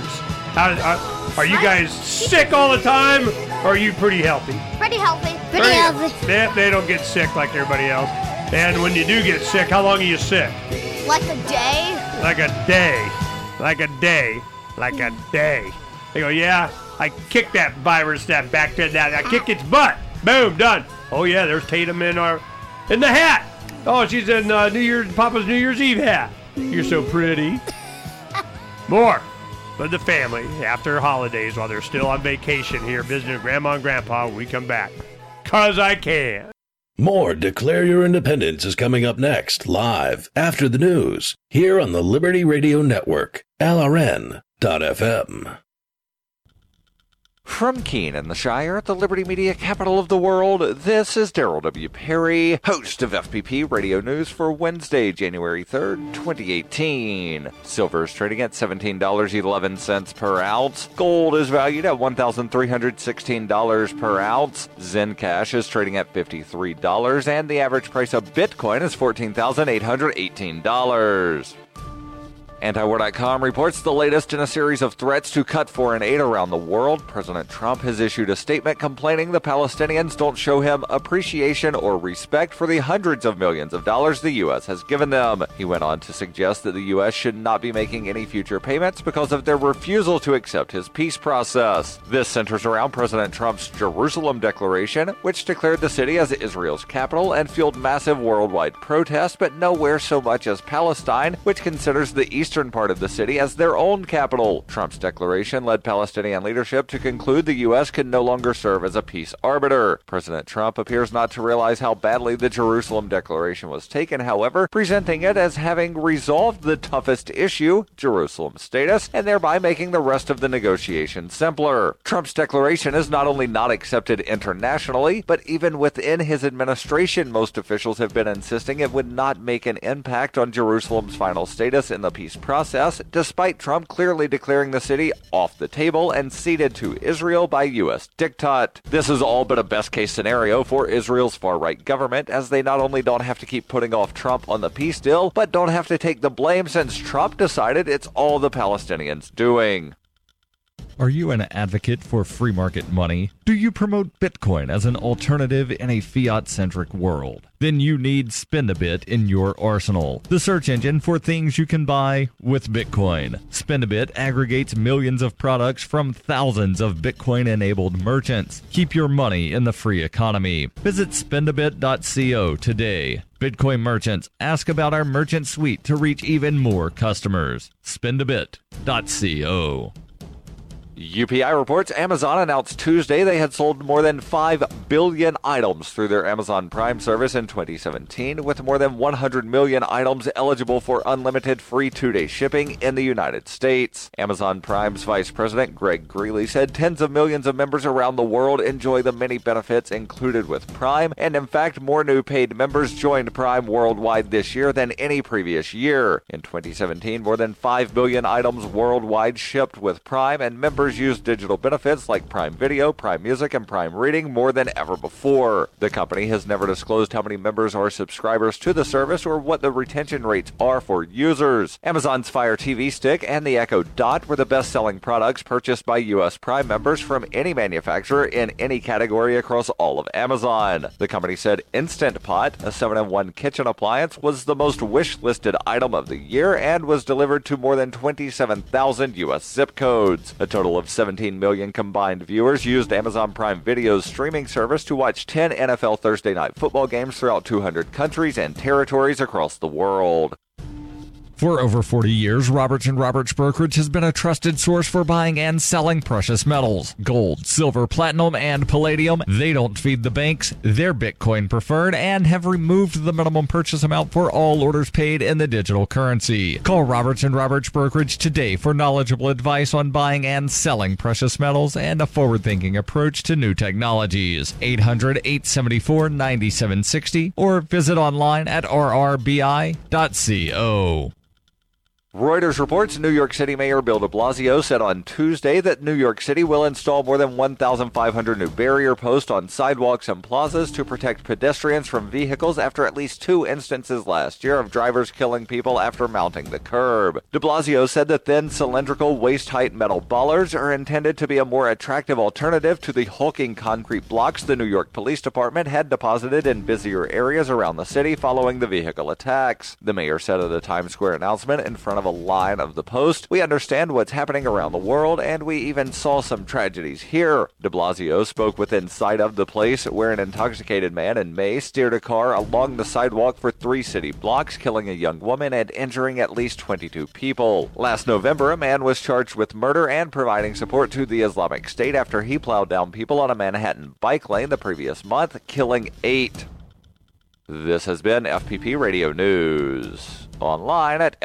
Are you guys sick all the time, or are you pretty healthy? Pretty healthy. Pretty healthy. They don't get sick like everybody else. And when you do get sick, how long are you sick? Like a day? Like a day. Like a day. Like a day. They go, yeah, I kicked that virus, that bacteria, I kicked its butt. Boom, done. Oh, yeah, there's Tatum in the hat. Oh, she's in Papa's New Year's Eve hat. You're so pretty. More with the family after holidays while they're still on vacation here visiting Grandma and Grandpa when we come back. 'Cause I can. More Declare Your Independence is coming up next, live after the news, here on the Liberty Radio Network, LRN.FM. From Keene in the Shire, the Liberty Media capital of the world, this is Daryl W. Perry, host of FPP Radio News for Wednesday, January 3rd, 2018. Silver is trading at $17.11 per ounce. Gold is valued at $1,316 per ounce. Zencash is trading at $53, and the average price of Bitcoin is $14,818. Antiwar.com reports the latest in a series of threats to cut foreign aid around the world. President Trump has issued a statement complaining the Palestinians don't show him appreciation or respect for the hundreds of millions of dollars the U.S. has given them. He went on to suggest that the U.S. should not be making any future payments because of their refusal to accept his peace process. This centers around President Trump's Jerusalem declaration, which declared the city as Israel's capital and fueled massive worldwide protests, but nowhere so much as Palestine, which considers the eastern part of the city as their own capital. Trump's declaration led Palestinian leadership to conclude the U.S. can no longer serve as a peace arbiter. President Trump appears not to realize how badly the Jerusalem declaration was taken, however, presenting it as having resolved the toughest issue, Jerusalem's status, and thereby making the rest of the negotiation simpler. Trump's declaration is not only not accepted internationally, but even within his administration, most officials have been insisting it would not make an impact on Jerusalem's final status in the peace process, despite Trump clearly declaring the city off the table and ceded to Israel by U.S. diktat. This is all but a best-case scenario for Israel's far-right government, as they not only don't have to keep putting off Trump on the peace deal, but don't have to take the blame since Trump decided it's all the Palestinians doing. Are you an advocate for free market money? Do you promote Bitcoin as an alternative in a fiat-centric world? Then you need Spendabit in your arsenal, the search engine for things you can buy with Bitcoin. Spendabit aggregates millions of products from thousands of Bitcoin-enabled merchants. Keep your money in the free economy. Visit spendabit.co today. Bitcoin merchants, ask about our merchant suite to reach even more customers. Spendabit.co. UPI reports Amazon announced Tuesday they had sold more than 5 billion items through their Amazon Prime service in 2017, with more than 100 million items eligible for unlimited free 2-day shipping in the United States. Amazon Prime's Vice President Greg Greeley said tens of millions of members around the world enjoy the many benefits included with Prime, and in fact, more new paid members joined Prime worldwide this year than any previous year. In 2017, more than 5 billion items worldwide shipped with Prime, and members use digital benefits like Prime Video, Prime Music, and Prime Reading more than ever before. The company has never disclosed how many members are subscribers to the service or what the retention rates are for users. Amazon's Fire TV Stick and the Echo Dot were the best-selling products purchased by U.S. Prime members from any manufacturer in any category across all of Amazon. The company said Instant Pot, a 7-in-1 kitchen appliance, was the most wish-listed item of the year and was delivered to more than 27,000 U.S. zip codes. A total of 17 million combined viewers used Amazon Prime Video's streaming service to watch 10 NFL Thursday Night Football games throughout 200 countries and territories across the world. For over 40 years, Roberts & Roberts Brokerage has been a trusted source for buying and selling precious metals. Gold, silver, platinum, and palladium. They don't feed the banks. They're Bitcoin preferred and have removed the minimum purchase amount for all orders paid in the digital currency. Call Roberts & Roberts Brokerage today for knowledgeable advice on buying and selling precious metals and a forward-thinking approach to new technologies. 800-874-9760 or visit online at rrbi.co. Reuters reports New York City Mayor Bill de Blasio said on Tuesday that New York City will install more than 1,500 new barrier posts on sidewalks and plazas to protect pedestrians from vehicles after at least 2 instances last year of drivers killing people after mounting the curb. De Blasio said the thin, cylindrical, waist-height metal bollards are intended to be a more attractive alternative to the hulking concrete blocks the New York Police Department had deposited in busier areas around the city following the vehicle attacks. The mayor said at a Times Square announcement in front of a line of the post, "We understand what's happening around the world, and we even saw some tragedies here." De Blasio spoke within sight of the place where an intoxicated man in May steered a car along the sidewalk for 3 city blocks, killing a young woman and injuring at least 22 people. Last November, a man was charged with murder and providing support to the Islamic State after he plowed down people on a Manhattan bike lane the previous month, killing 8. This has been FPP Radio News. Online at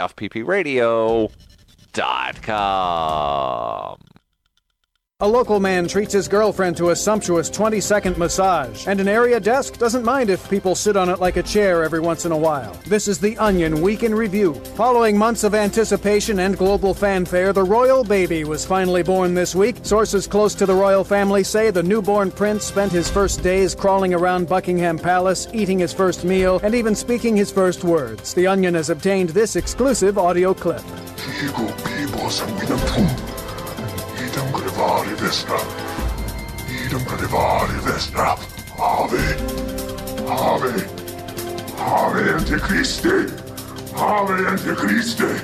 fppradio.com. A local man treats his girlfriend to a sumptuous 20-second massage, and an area desk doesn't mind if people sit on it like a chair every once in a while. This is the Onion Week in Review. Following months of anticipation and global fanfare, the royal baby was finally born this week. Sources close to the royal family say the newborn prince spent his first days crawling around Buckingham Palace, eating his first meal, and even speaking his first words. The Onion has obtained this exclusive audio clip. Ego bibo sanguinam tum. Idem crevari vestra. Idem crevari vestra. Ave. Ave. Ave Antichristi. Ave Antichristi.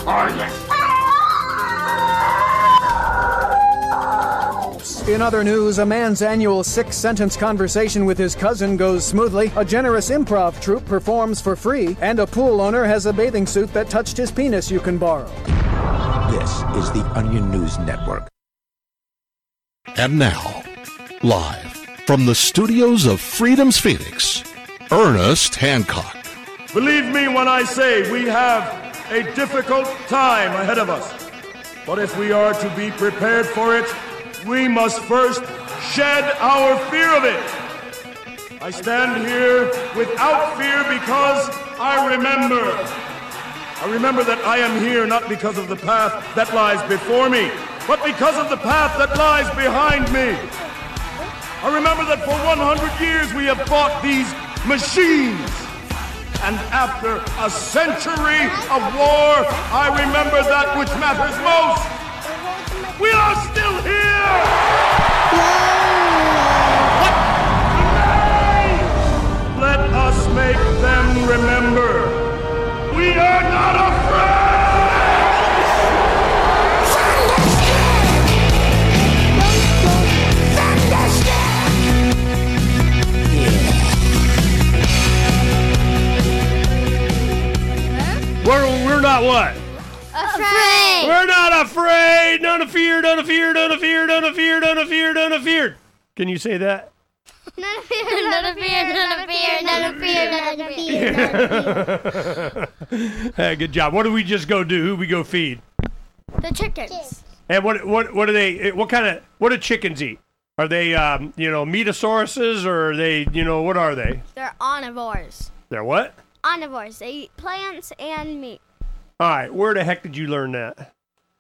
In other news, a man's annual 6-sentence conversation with his cousin goes smoothly, a generous improv troupe performs for free, and a pool owner has a bathing suit that touched his penis you can borrow. This is the Onion News Network. And now, live from the studios of Freedom's Phoenix, Ernest Hancock. Believe me when I say we have a difficult time ahead of us. But if we are to be prepared for it, we must first shed our fear of it. I stand here without fear because I remember that I am here not because of the path that lies before me, but because of the path that lies behind me. I remember that for 100 years we have fought these machines. And after a century of war, I remember that which matters most. We are still here! What remains? Let us make them remember. We are not afraid! We're not what? Afraid. We're not afraid. None of fear, none of fear, none of fear, none of fear, none of fear, none of fear. Can you say that? None of fear, none of fear, none of fear, none of fear, none of fear. Hey, good job. What do we just go do? Who we go feed? The chickens. And what do they? What do chickens eat? Are they metasauruses, or are they what are they? They're omnivores. They're what? Omnivores. They eat plants and meat. All right, where the heck did you learn that?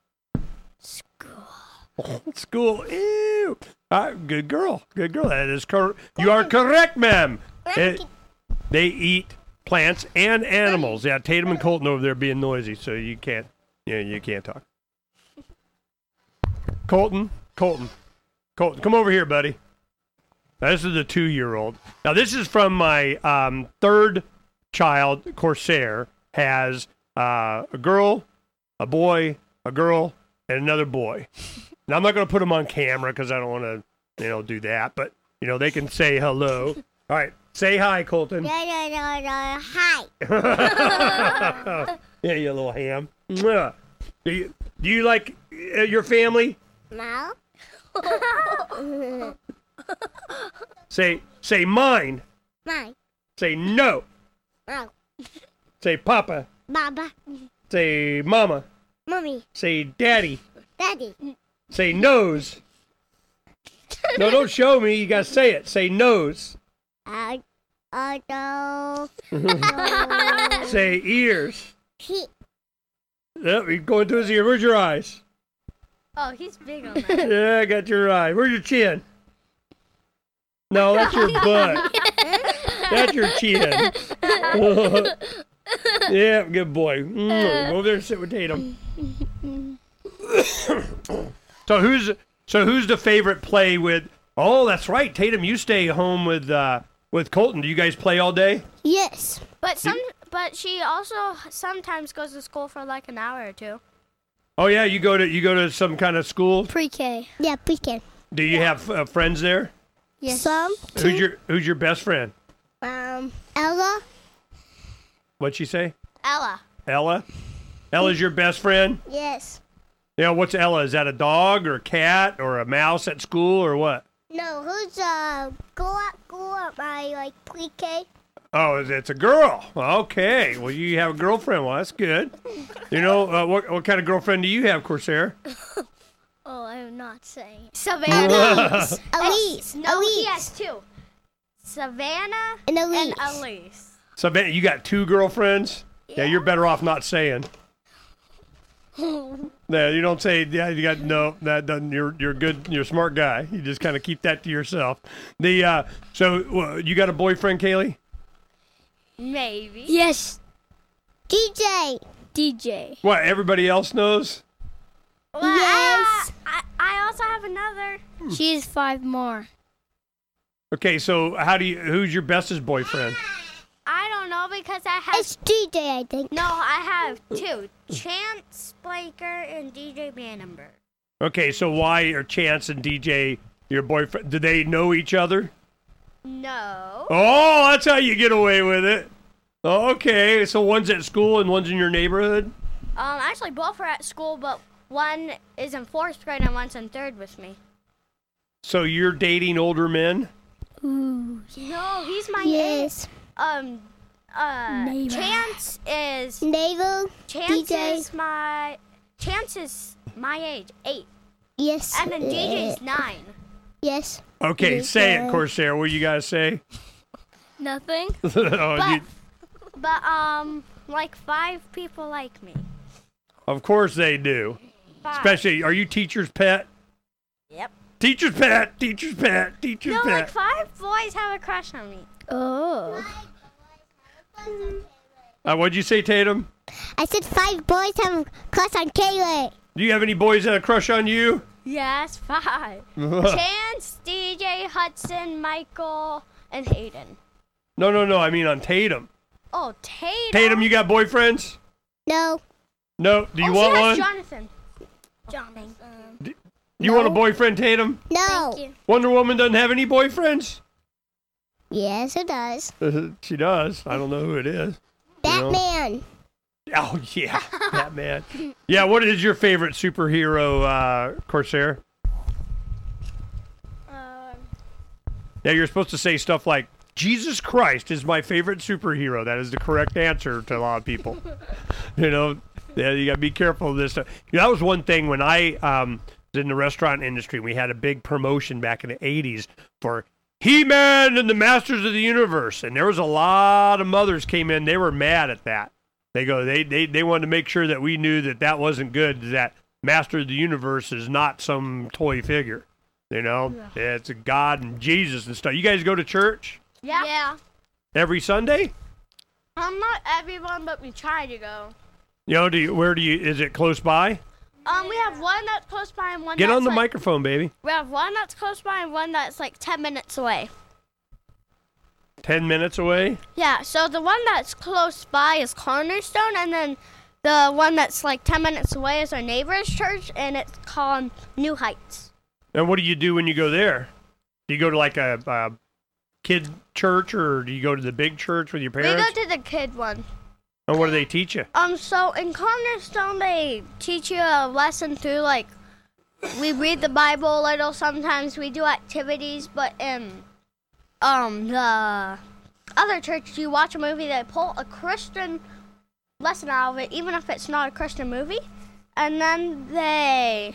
School. Ew. Good girl. Good girl. That is correct. You are correct, ma'am. They eat plants and animals. Yeah, Tatum and Colton over there being noisy, so you can't talk. Colton, come over here, buddy. Now, this is the 2-year-old. Now, this is from my third child, Corsair, has a girl, a boy, a girl, and another boy. Now, I'm not going to put them on camera because I don't want to, do that. But, they can say hello. All right. Say hi, Colton. Hi. Yeah, you little ham. Mwah. Do you like your family? No. Say mine. Mine. Say no. No. Say papa. Baba. Say mama. Mommy. Say daddy. Daddy. Say nose. No, don't show me. You gotta say it. Say nose. No. Say ears. He. Yep, you're going to his ear. Where's your eyes? Oh, he's big on that. Yeah, I got your eye. Where's your chin? No, that's your butt. That's your chin. Yeah, good boy. Go over there and sit with Tatum. So who's the favorite play with? Oh, that's right, Tatum. You stay home with Colton. Do you guys play all day? Yes. But she also sometimes goes to school for like an hour or two. Oh yeah, you go to some kind of school. Pre-K. Yeah, pre-K. Do you have friends there? Yes. Some. Who's your best friend? Ella. What'd she say? Ella. Ella? Ella's your best friend? Yes. Yeah, what's Ella? Is that a dog or a cat or a mouse at school or what? No, who's go up my pre-K? Oh, it's a girl. Okay. Well, you have a girlfriend. Well, that's good. What kind of girlfriend do you have, Corsair? Oh, I'm not saying. Savannah. Elise. No, he has two. Savannah and Elise. And Elise. Savannah, you got two girlfriends? Yeah, you're better off not saying. No, you don't say. Yeah, you got no. That doesn't. You're good. You're a smart guy. You just kind of keep that to yourself. So you got a boyfriend, Kaylee? Maybe. Yes. DJ. DJ. What, everybody else knows? Well, Yes. I also have another. She has 5 more. Okay, so who's your bestest boyfriend? I don't know because I have. It's DJ, I think. No, I have 2. Chance Blaker and DJ Vandenberg. Okay, so why are Chance and DJ your boyfriend? Do they know each other? No. Oh, that's how you get away with it. Okay, so one's at school and one's in your neighborhood? Actually, both are at school, but one is in 4th grade and one's in 3rd with me. So you're dating older men? Ooh. No, he's my Yes. age. Neighbor. Chance is. Naval. Chance DJ. is my. Chance is my age, 8. Yes. And then DJ's 9. Yes. Okay, Yes, say it, Corsair. What do you guys say? Nothing. Oh, But like 5 people like me. of course they do. 5. Especially, are you teacher's pet? Yep. Teacher's pet, teacher's pet, teacher's No, pet. like 5 boys have a crush on me. Oh. What'd you say, Tatum? I said 5 boys have a crush on Kaylee. Do you have any boys that have a crush on you? Yes, 5. Chance, DJ, Hudson, Michael, and Hayden. No. I mean on Tatum. Oh, Tatum. Tatum, you got boyfriends? No. No. Do you she want has one? Jonathan. You want a boyfriend, Tatum? No. Thank you. Wonder Woman doesn't have any boyfriends? Yes, it does. She does. I don't know who it is. Batman. Oh, yeah. Batman. Yeah, what is your favorite superhero, Corsair? Yeah, you're supposed to say stuff like, Jesus Christ is my favorite superhero. That is the correct answer to a lot of people. You know, yeah, you got to be careful of this stuff. That was one thing when I was in the restaurant industry. We had a big promotion back in the 80s for He-Man and the Masters of the Universe. And there was a lot of mothers came in. They were mad at that. They go, they wanted to make sure that we knew that that wasn't good, that Master of the Universe is not some toy figure. You know, yeah. It's a God and Jesus and stuff. You guys go to church? Yeah. Every Sunday? Not everyone, but we try to go. You know, is it close by? We have one that's close by and one Get that's on the like, microphone, baby. We have one that's close by and one that's like 10 minutes away. 10 minutes away? Yeah, so the one that's close by is Cornerstone, and then the one that's like 10 minutes away is our neighbor's church, and it's called New Heights. And what do you do when you go there? Do you go to like a kid church, or do you go to the big church with your parents? We go to the kid one. And what do they teach you? So in Cornerstone, they teach you a lesson through, like, we read the Bible a little, sometimes we do activities, but in the other church, you watch a movie, they pull a Christian lesson out of it, even if it's not a Christian movie, and then they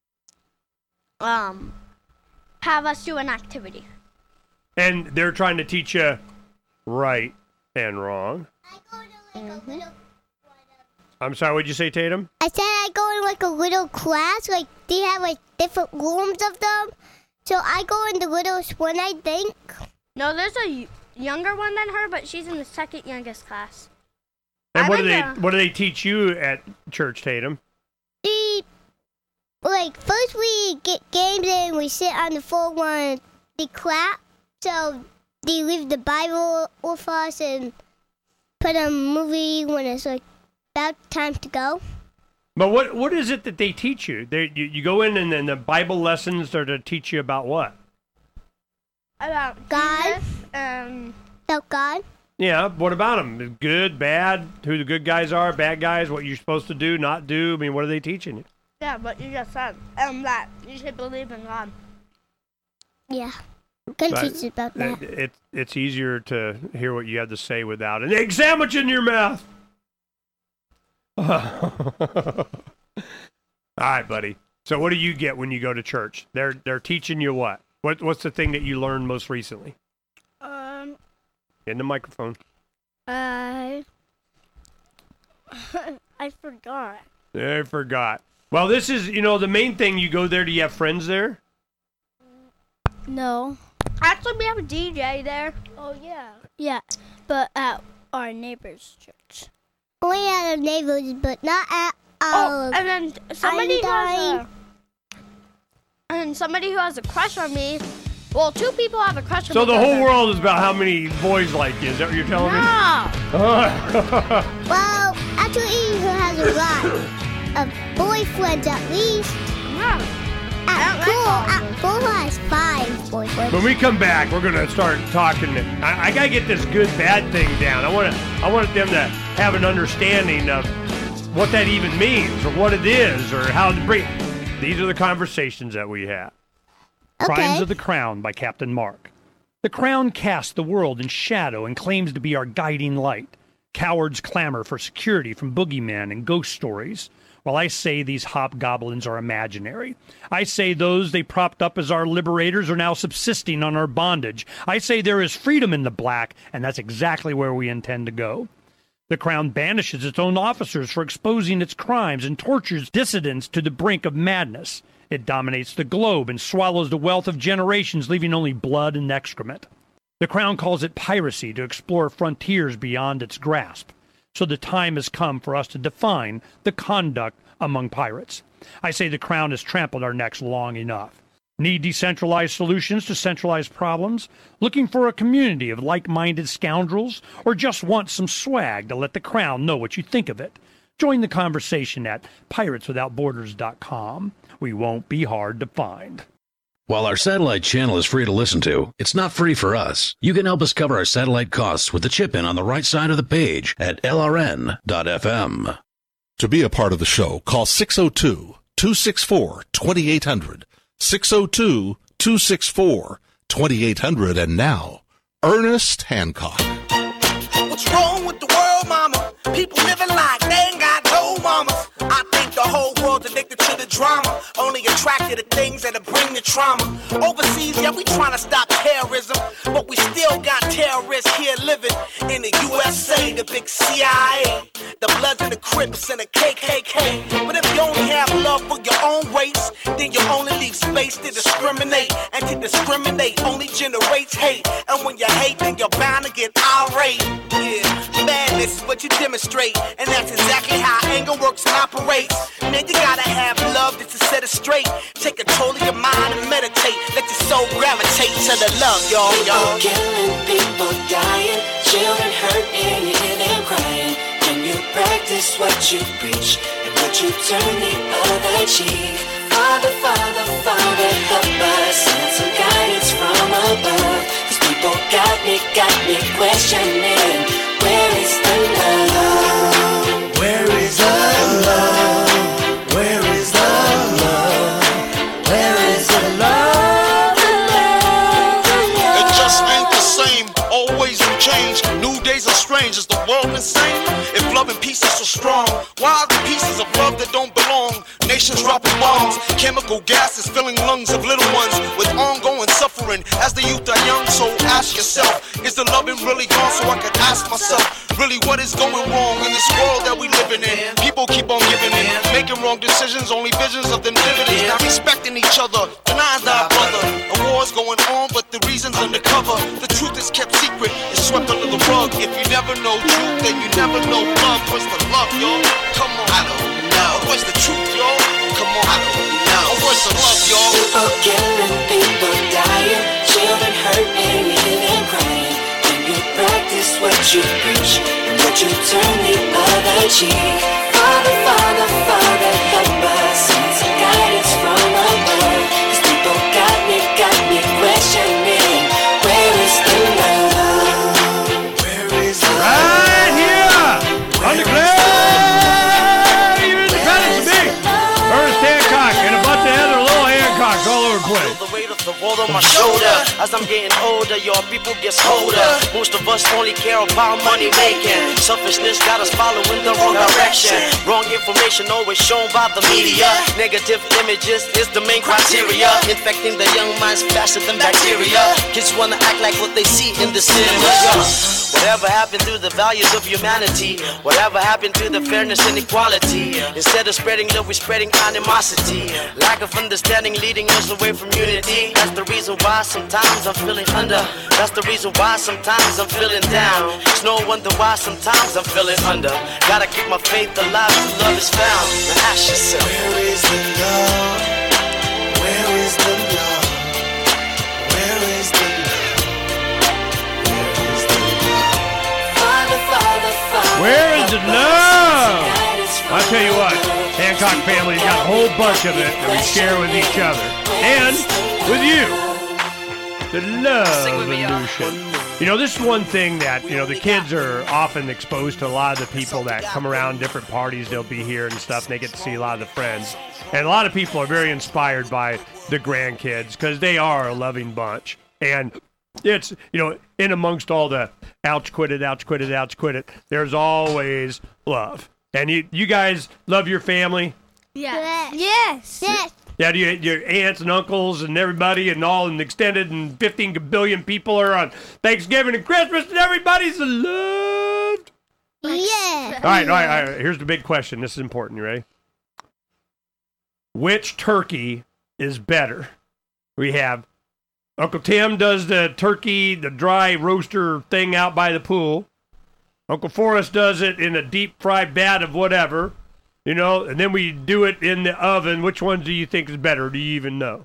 have us do an activity. And they're trying to teach you right and wrong. I'm sorry, what'd you say, Tatum? I said I go in like a little class, like they have like different rooms of them. So I go in the littlest one, I think. No, there's a younger one than her, but she's in the second youngest class. And what do they teach you at church, Tatum? First we get games and we sit on the floor when they clap. So they leave the Bible with us and put on a movie when it's like about time to go. But what is it that they teach you? You go in and then the Bible lessons are to teach you about what? About God. Jesus, about God. Yeah, what about them? Good, bad, who the good guys are, bad guys, what you're supposed to do, not do. I mean, what are they teaching you? Yeah, but you just said that you should believe in God. Yeah. Can teach you about that. It's easier to hear what you have to say without an egg sandwich in your mouth. All right, buddy. So what do you get when you go to church? They're teaching you what? What's the thing that you learned most recently? In the microphone. I forgot. I forgot. Well, this is, the main thing. You go there. Do you have friends there? No. Actually, we have a DJ there. Oh, yeah. Yeah, but at our neighbor's church. Only at our neighbors, but not at our. And then somebody who has a crush on me. Well, two people have a crush on me. So the whole world is about how many boys like you. Is that what you're telling me? Well, actually, he has a lot of boyfriends at least. Yeah. At school has 5 boyfriends. When we come back, we're gonna start talking. I gotta get this good bad thing down. I want them to have an understanding of what that even means, or what it is, or how to bring. These are the conversations that we have. Okay. Crimes of the Crown by Captain Mark. The Crown casts the world in shadow and claims to be our guiding light. Cowards clamor for security from boogeymen and ghost stories, while I say these hobgoblins are imaginary. I say those they propped up as our liberators are now subsisting on our bondage. I say there is freedom in the black, and that's exactly where we intend to go. The Crown banishes its own officers for exposing its crimes and tortures dissidents to the brink of madness. It dominates the globe and swallows the wealth of generations, leaving only blood and excrement. The Crown calls it piracy to explore frontiers beyond its grasp. So the time has come for us to define the conduct among pirates. I say the Crown has trampled our necks long enough. Need decentralized solutions to centralized problems? Looking for a community of like-minded scoundrels? Or just want some swag to let the Crown know what you think of it? Join the conversation at pirateswithoutborders.com. We won't be hard to find. While our satellite channel is free to listen to, it's not free for us. You can help us cover our satellite costs with the chip-in on the right side of the page at lrn.fm. To be a part of the show, call 602-264-2800. 602-264-2800. And now, Ernest Hancock. What's wrong with the world, mama? People living like they ain't got no mamas. I think the whole world's addicted to the drama, only attracted to things that'll bring the trauma. Overseas, yeah, we trying to stop terrorism, but we still got terrorists here living in the USA, the big CIA, the Bloods and the Crips and the KKK. But if you only have love for your own race, then you only leave space to discriminate, and to discriminate only generates hate. And when you hate, then you're bound to get irate. Yeah, madness is what you demonstrate, and that's exactly how anger works and operates. Man, you gotta have love just to set it straight. Take control of your mind and meditate. Let your soul gravitate to the love, y'all. People killing, people dying, children hurt and you hear them crying. When you practice what you preach, and would you turn the other cheek? Father, Father, Father, help us, send some guidance from above. These people got me questioning, where is the love? Where is the love? Where is the love? Where is the love? It just ain't the same, always in change. New days are strange, is the world insane? If love and peace is so strong, why are the pieces of love that don't belong? Nations dropping bombs, chemical gases filling lungs of little ones with ongoing suffering as the youth are young. So ask yourself, is the loving really gone? So I could ask myself, really what is going wrong in this world that we living in? People keep on giving in, making wrong decisions, only visions of them dividends. Not respecting each other, denying thy brother. A war's going on, but the reason's undercover. The truth is kept secret, it's swept under the rug. If you never know truth, then you never know love. Where's the love, y'all? Come on, I don't know. Where's the truth, y'all? Come on, I don't know. Where's the love, y'all? People killing, people dying, children hurt and you hear them crying. When you practice what you preach, and would you turn the other cheek? Father, Father, Father, help us, send some guidance from above. These people got me questioning, where is the love? Where is the love? Right here on the Glad Independence of me, Ernest Hancock, and a bunch of other little Hancocks all over the place. The weight of the world on my shoulder. As I'm getting older, your people get colder. Most of us only care about money making. Selfishness got us following the wrong direction. Wrong information always shown by the media. Negative images is the main criteria. Infecting the young minds faster than bacteria. Kids wanna act like what they see in the cinema. Whatever happened to the values of humanity? Whatever happened to the fairness and equality? Instead of spreading love, we're spreading animosity. Lack of understanding leading us away from unity. That's the reason why sometimes I'm feeling under. That's the reason why sometimes I'm feeling down. It's no wonder why sometimes I'm feeling under. Gotta keep my faith alive till love is found. Now ask yourself, where is the love? Where is the love? Where is the love? Where is the love? Father, Father, Father. Where is the love? I'll tell you what, Hancock family's got a whole bunch of it that we share with each other and with you. The love illusion. You know, this is one thing that, you know, the kids are often exposed to a lot of the people that come around different parties. They'll be here and stuff, and they get to see a lot of the friends. And a lot of people are very inspired by the grandkids because they are a loving bunch. And it's, you know, in amongst all the ouch, quit it, ouch, quit it, ouch, quit it, there's always love. And you guys love your family? Yes. Yes. Yes. Yeah, your aunts and uncles and everybody and all and extended and 15 billion people are on Thanksgiving and Christmas and everybody's loved. Yeah. All right. Here's the big question. This is important. You ready? Which turkey is better? We have Uncle Tim does the turkey, the dry roaster thing out by the pool. Uncle Forrest does it in a deep fried bat of whatever. You know, and then we do it in the oven. Which one do you think is better? Do you even know?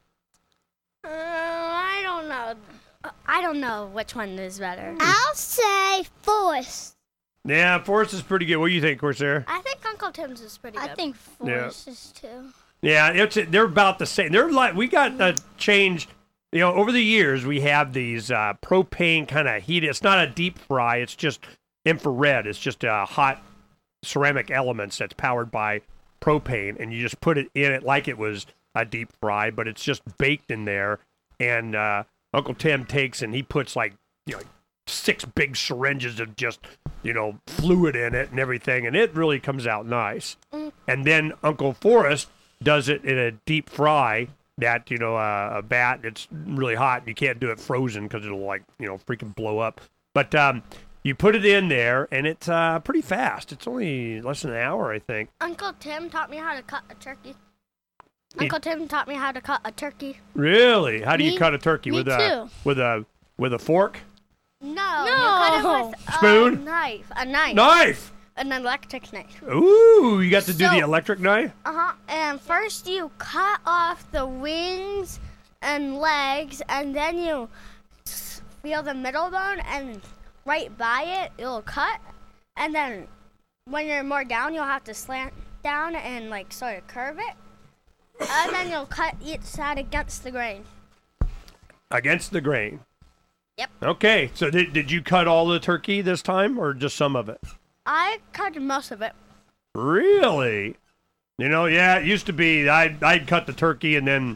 I don't know. I don't know which one is better. I'll say Forrest. Yeah, Forrest is pretty good. What do you think, Corsair? I think Uncle Tim's is pretty good. I think Forrest is too. Yeah, they're about the same. They're like, we got a change. You know, over the years we have these propane kind of heat. It's not a deep fry. It's just infrared. It's just a hot ceramic elements that's powered by propane, and you just put it in it like it was a deep fry, but it's just baked in there. And Uncle Tim takes and he puts like 6 big syringes of just fluid in it and everything, and it really comes out nice. And then Uncle Forrest does it in a deep fry that a bat. It's really hot and you can't do it frozen because it'll freaking blow up. But you put it in there, and it's pretty fast. It's only less than an hour, I think. Uncle Tim taught me how to cut a turkey. Uncle Tim taught me how to cut a turkey. Really? How do you cut a turkey? Me with too. With a fork? No. You cut it with Spoon? a knife. A knife. Knife? An electric knife. Ooh, you got to do the electric knife? Uh-huh. And first you cut off the wings and legs, and then you feel the middle bone, and right by it, it'll cut. And then when you're more down, you'll have to slant down and sort of curve it. And then you'll cut each side against the grain. Against the grain? Yep. Okay, so did you cut all the turkey this time, or just some of it? I cut most of it. Really? Yeah, it used to be I'd cut the turkey, and then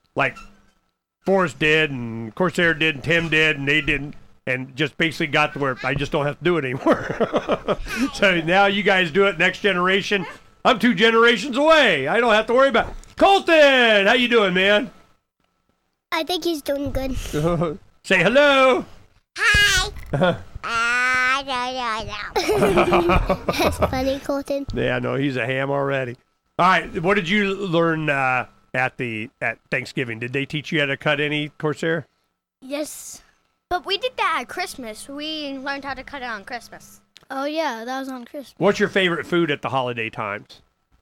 Forrest did, and Corsair did, and Tim did, and they didn't, and just basically got to where I just don't have to do it anymore. So now you guys do it, next generation. I'm 2 generations away. I don't have to worry about it. Colton, how you doing, man? I think he's doing good. Say hello. Hi. That's funny, Colton. Yeah, no, he's a ham already. All right, what did you learn at Thanksgiving? Did they teach you how to cut any, Corsair? Yes. But we did that at Christmas. We learned how to cut it on Christmas. Oh, yeah, that was on Christmas. What's your favorite food at the holiday times?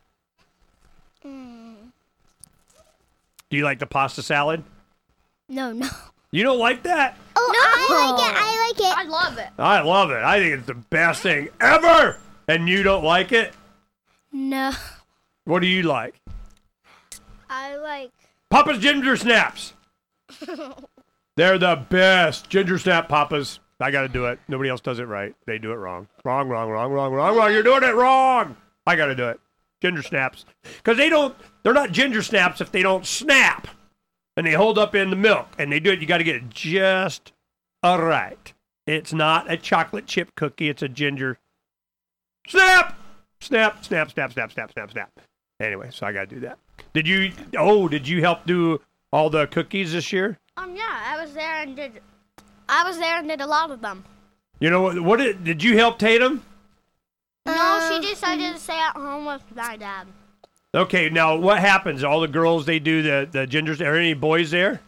Do you like the pasta salad? No. You don't like that? Oh, no. I like it. I love it. I love it. I think it's the best thing ever. And you don't like it? No. What do you like? I like Papa's Ginger Snaps. They're the best. Ginger Snap Papas. I got to do it. Nobody else does it right. They do it wrong. Wrong. You're doing it wrong. I got to do it. Ginger Snaps. Because they're not ginger snaps if they don't snap. And they hold up in the milk. And they do it. You got to get it just right. It's not a chocolate chip cookie. It's a ginger snap. Snap. Anyway, so I got to do that. Did you help do all the cookies this year? Yeah, I was there and did a lot of them. You know what did you help Tatum? No, she decided to stay at home with my dad. Okay, now what happens? All the girls, they do the gingers. Are there any boys there?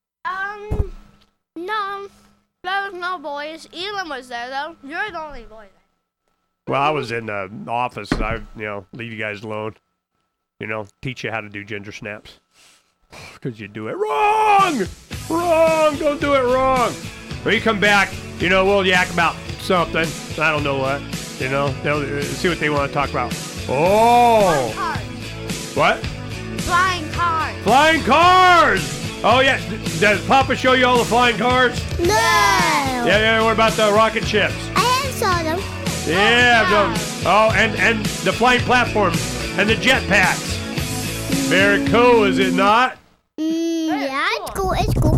No. There was no boys. Elon was there, though. You're the only boy there. Well, I was in the office. I, leave you guys alone. Teach you how to do ginger snaps. Because you do it wrong! Wrong! Don't do it wrong! When you come back, we'll yak about something. I don't know what. They'll see what they want to talk about. Oh! What? Flying cars. Flying cars! Oh, yeah. Does Papa show you all the flying cars? No. Yeah. What about the rocket ships? I have saw them. Yeah. And the flying platforms and the jetpacks. Very cool, is it not? Yeah, it's cool. It's cool.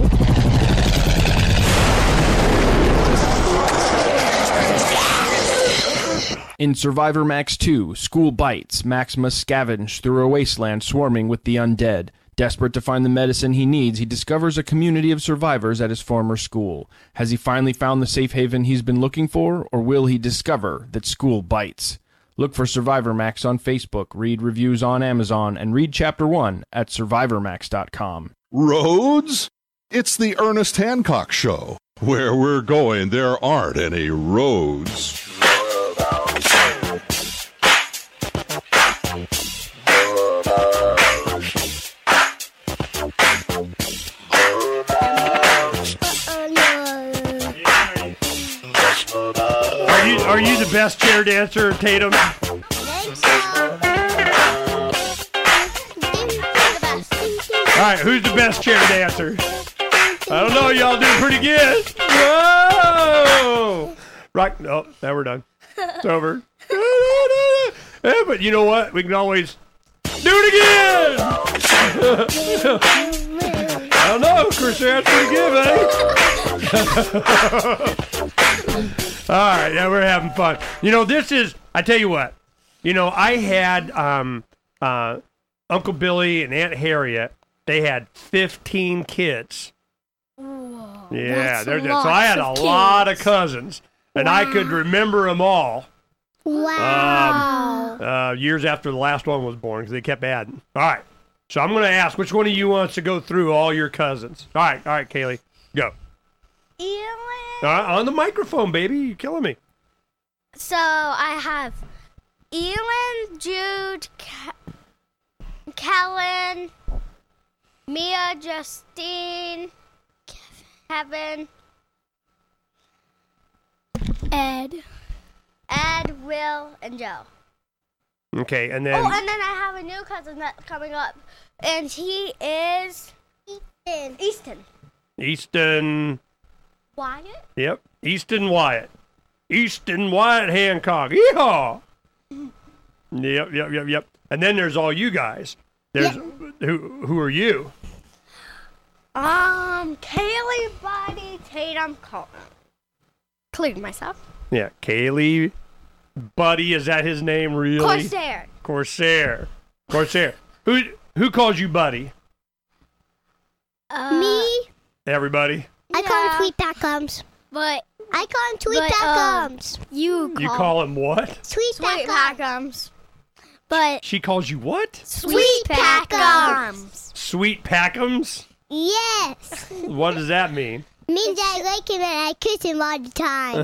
In Survivor Max 2, School Bites, Max must scavenge through a wasteland swarming with the undead. Desperate to find the medicine he needs, he discovers a community of survivors at his former school. Has he finally found the safe haven he's been looking for, or will he discover that school bites? Look for Survivor Max on Facebook, read reviews on Amazon, and read Chapter 1 at SurvivorMax.com. Roads? It's the Ernest Hancock Show. Where we're going, there aren't any roads. Are you the best chair dancer, Tatum? All right, who's the best chair dancer? I don't know. Y'all doing pretty good. Whoa! Right. No, now we're done. It's over. Yeah, but you know what? We can always do it again. I don't know. Corsair, that's pretty good, buddy. All right, yeah, we're having fun. This is, I tell you what, I had Uncle Billy and Aunt Harriet. They had 15 kids. Whoa, yeah, so I had a lot of cousins, and I could remember them all. Wow. Years after the last one was born, because they kept adding. All right, so I'm going to ask, which one of you wants to go through all your cousins? All right, Kaylee, go. Elon. On the microphone, baby. You're killing me. So I have Elon, Jude, Kellen, Mia, Justine, Kevin, Ed, Will, and Joe. Okay, and then... Oh, and then I have a new cousin that's coming up, and he is... Easton. Wyatt? Yep. Easton Wyatt Hancock. Yeehaw! Yep. And then there's all you guys. There's who are you? Kaylee, Buddy, Tatum, Colton. Including myself. Yeah, Kaylee, Buddy, is that his name really? Corsair. Who calls you Buddy? Me. Everybody. I call him Sweet Packums. But I call him Sweet Packums. You call him what? Sweet Packums. But she calls you what? Sweet Packums. Sweet Packums? Yes. What does that mean? Means I like him and I kiss him all the time.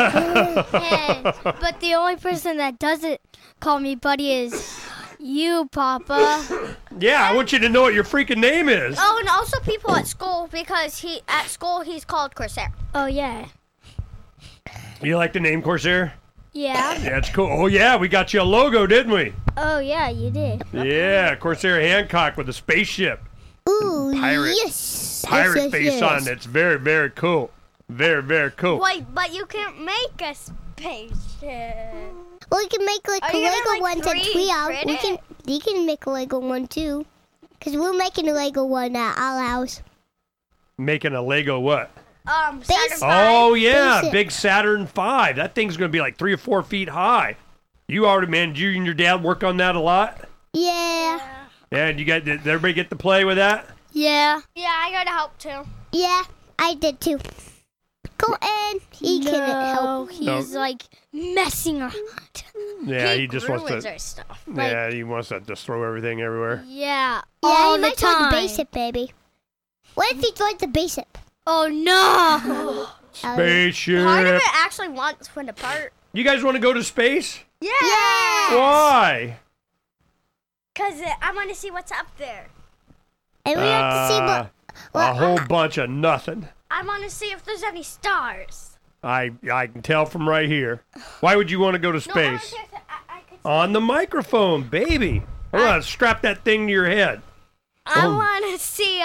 But the only person that doesn't call me Buddy is you, Papa. Yeah, I want you to know what your freaking name is. Oh, and also people at school, because at school he's called Corsair. Oh, yeah. You like the name Corsair? Yeah. Yeah, it's cool. Oh, yeah, we got you a logo, didn't we? Oh, yeah, you did. Yeah, Corsair Hancock with a spaceship. Ooh, pirate. Yes. Pirate face on it. It's very, very cool. Very, very cool. Wait, but you can't make a spaceship. Well, we can make like a Lego one since we are. You can make a Lego one too. Because we're making a Lego one at our house. Making a Lego what? Saturn V. Oh, yeah, big Saturn V. That thing's going to be like 3 or 4 feet high. You already, man, did you and your dad work on that a lot? Yeah. Yeah, did everybody get to play with that? Yeah. Yeah, I got to help too. Yeah, I did too. Colton, he couldn't help. He's like messing around. Yeah, he just wants ruins to. our stuff. Yeah, he wants to just throw everything everywhere. Yeah, Yeah, all he the might throw the time. base hit, baby. What if he throws the base hit? Oh no! Spaceship. Part of it actually wants to depart. You guys want to go to space? Yeah. Why? Because I want to see what's up there. And we have to see A whole bunch of nothing. I want to see if there's any stars. I can tell from right here. Why would you want to go to space? On the microphone, baby. Hold on, strap that thing to your head. I want to see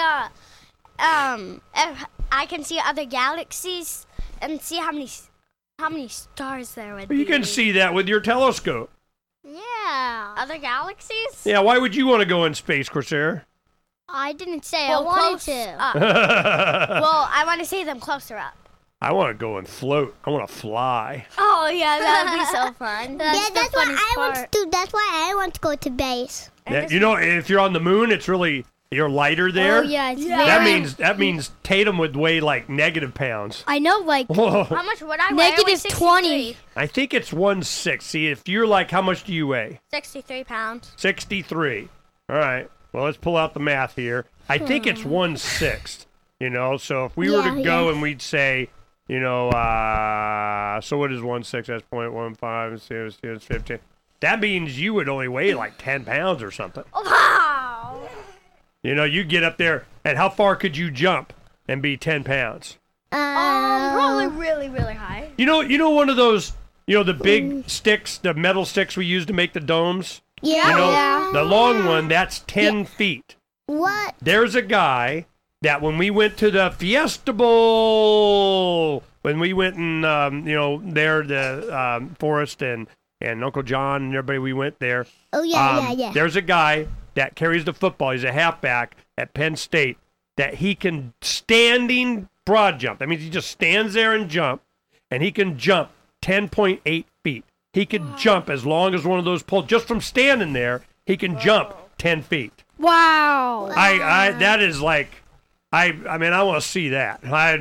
if I can see other galaxies and see how many stars there would be. You can see that with your telescope. Yeah. Other galaxies? Yeah, why would you want to go in space, Corsair? I didn't say Well, I wanted close to. up. Well, I want to see them closer up. I want to go and float. I want to fly. Oh, yeah, that would be so fun. That's what I want to do. That's why I want to go to base. Yeah, you know, if you're on the moon, it's really you're lighter there. Oh yeah, it's That means Tatum would weigh like negative pounds. I know, like Whoa. How much would I weigh? negative 20. I think it's 1/6. See, if you're like, how much do you weigh? 63 pounds. 63. All right. Well, let's pull out the math here. I think it's 1/6. You know, so if we were to go and we'd say, you know, so what is 1/6? That's 0.15. It's 15. That means you would only weigh like 10 pounds or something. Wow. You know, you get up there, and how far could you jump and be 10 pounds? Probably really, really high. You know one of those, the big sticks, the metal sticks we use to make the domes? Yeah. The long one, that's 10 feet. What? There's a guy that when we went to the Fiesta Bowl, when we went and, there, the Forrest and Uncle John and everybody, we went there. Oh, yeah. There's a guy that carries the football. He's a halfback at Penn State that he can standing broad jump. That means he just stands there and jump, and he can jump 10.8 feet. He can jump as long as one of those poles. Just from standing there, he can jump 10 feet. Wow. That is like, I want to see that. I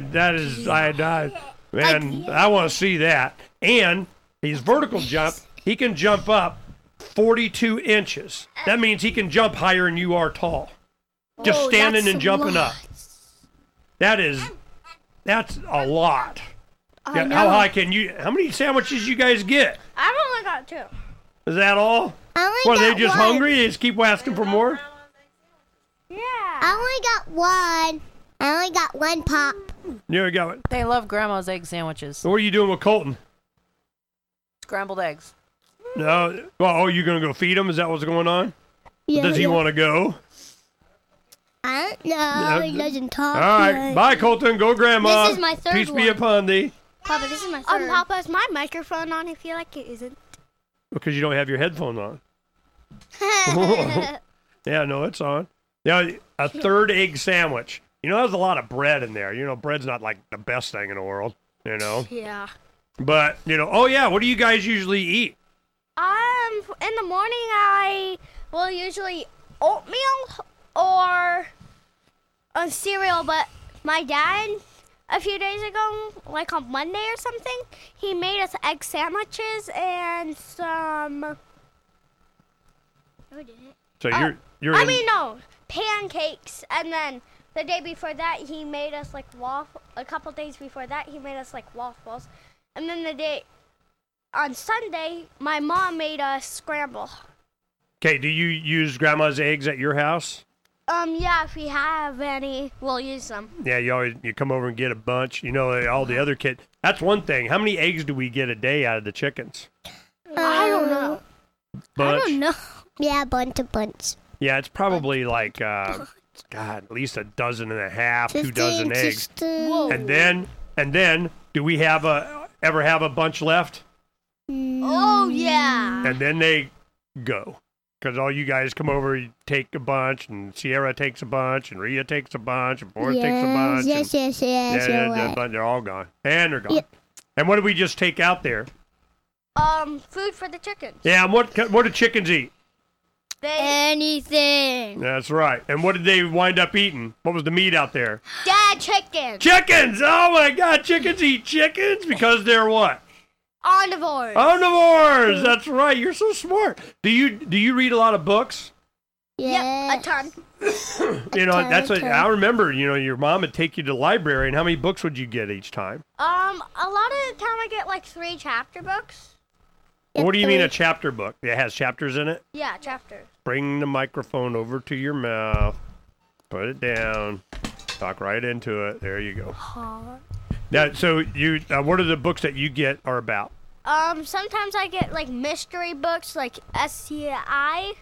want to see that. And his vertical jump, he can jump up 42 inches. That means he can jump higher than you are tall. Just standing and jumping up. That's a lot. I know. How high how many sandwiches you guys get? I've only got 2. Is that all? What, are they just hungry? They just keep asking for more? Yeah. I only got one. I only got one pop. There we go. They love Grandma's egg sandwiches. So what are you doing with Colton? Scrambled eggs. No. Well, you going to go feed him? Is that what's going on? Yeah, Does he want to go? I don't know. He doesn't talk. All right. yet. Bye, Colton. Go, Grandma. This is my third Peace be one. upon thee. Papa, this is my third. Papa, is my microphone on? I feel like it isn't. Because you don't have your headphones on. Yeah, no, it's on. A third egg sandwich. There's a lot of bread in there. Bread's not like the best thing in the world, Yeah. But, what do you guys usually eat? In the morning, I will usually oatmeal or a cereal, but my dad, a few days ago, like on Monday or something, he made us egg sandwiches and some... So you're no, pancakes, and then the day before that, he made us like a couple days before that, he made us like waffles, and then on Sunday, my mom made us scramble. Okay, do you use Grandma's eggs at your house? Yeah, if we have any, we'll use them. Yeah, you come over and get a bunch. All the other kids. That's one thing. How many eggs do we get a day out of the chickens? I don't know. Bunch? I don't know. Yeah, bunch. Yeah, it's probably like, God, at least 12 and a half, 2 dozen eggs. Whoa. And then, do we ever have a bunch left? Oh, yeah. And then they go. Because all you guys come over, you take a bunch, and Sierra takes a bunch, and Rhea takes a bunch, and Boris takes a bunch. Yes. They're all gone. And they're gone. Yeah. And what did we just take out there? Food for the chickens. Yeah, and what do chickens eat? Anything. That's right. And what did they wind up eating? What was the meat out there? Dad, chicken. Chickens! Oh my God, chickens eat chickens because they're what? Omnivores. Omnivores! That's right. You're so smart. Do you read a lot of books? Yeah, a ton. You know, that's what I remember. You know, your mom would take you to the library, and how many books would you get each time? A lot of the time I get like 3 chapter books. What do you mean a chapter book? It has chapters in it? Yeah, chapters. Bring the microphone over to your mouth. Put it down. Talk right into it. There you go. Now, so you, what are the books that you get are about? Sometimes I get like mystery books, like CSI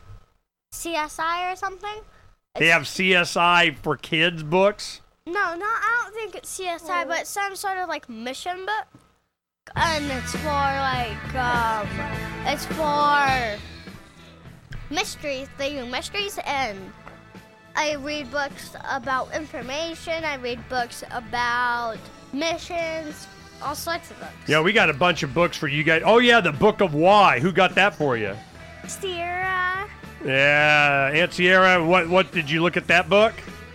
or something. They have CSI for kids books? No, I don't think it's CSI, but it's some sort of like mission book. And it's for like, it's for mysteries. They do mysteries, and I read books about information. I read books about missions, all sorts of books. Yeah, we got a bunch of books for you guys. Oh yeah, the Book of Why. Who got that for you? Sierra. Yeah, Aunt Sierra. What did you look at that book?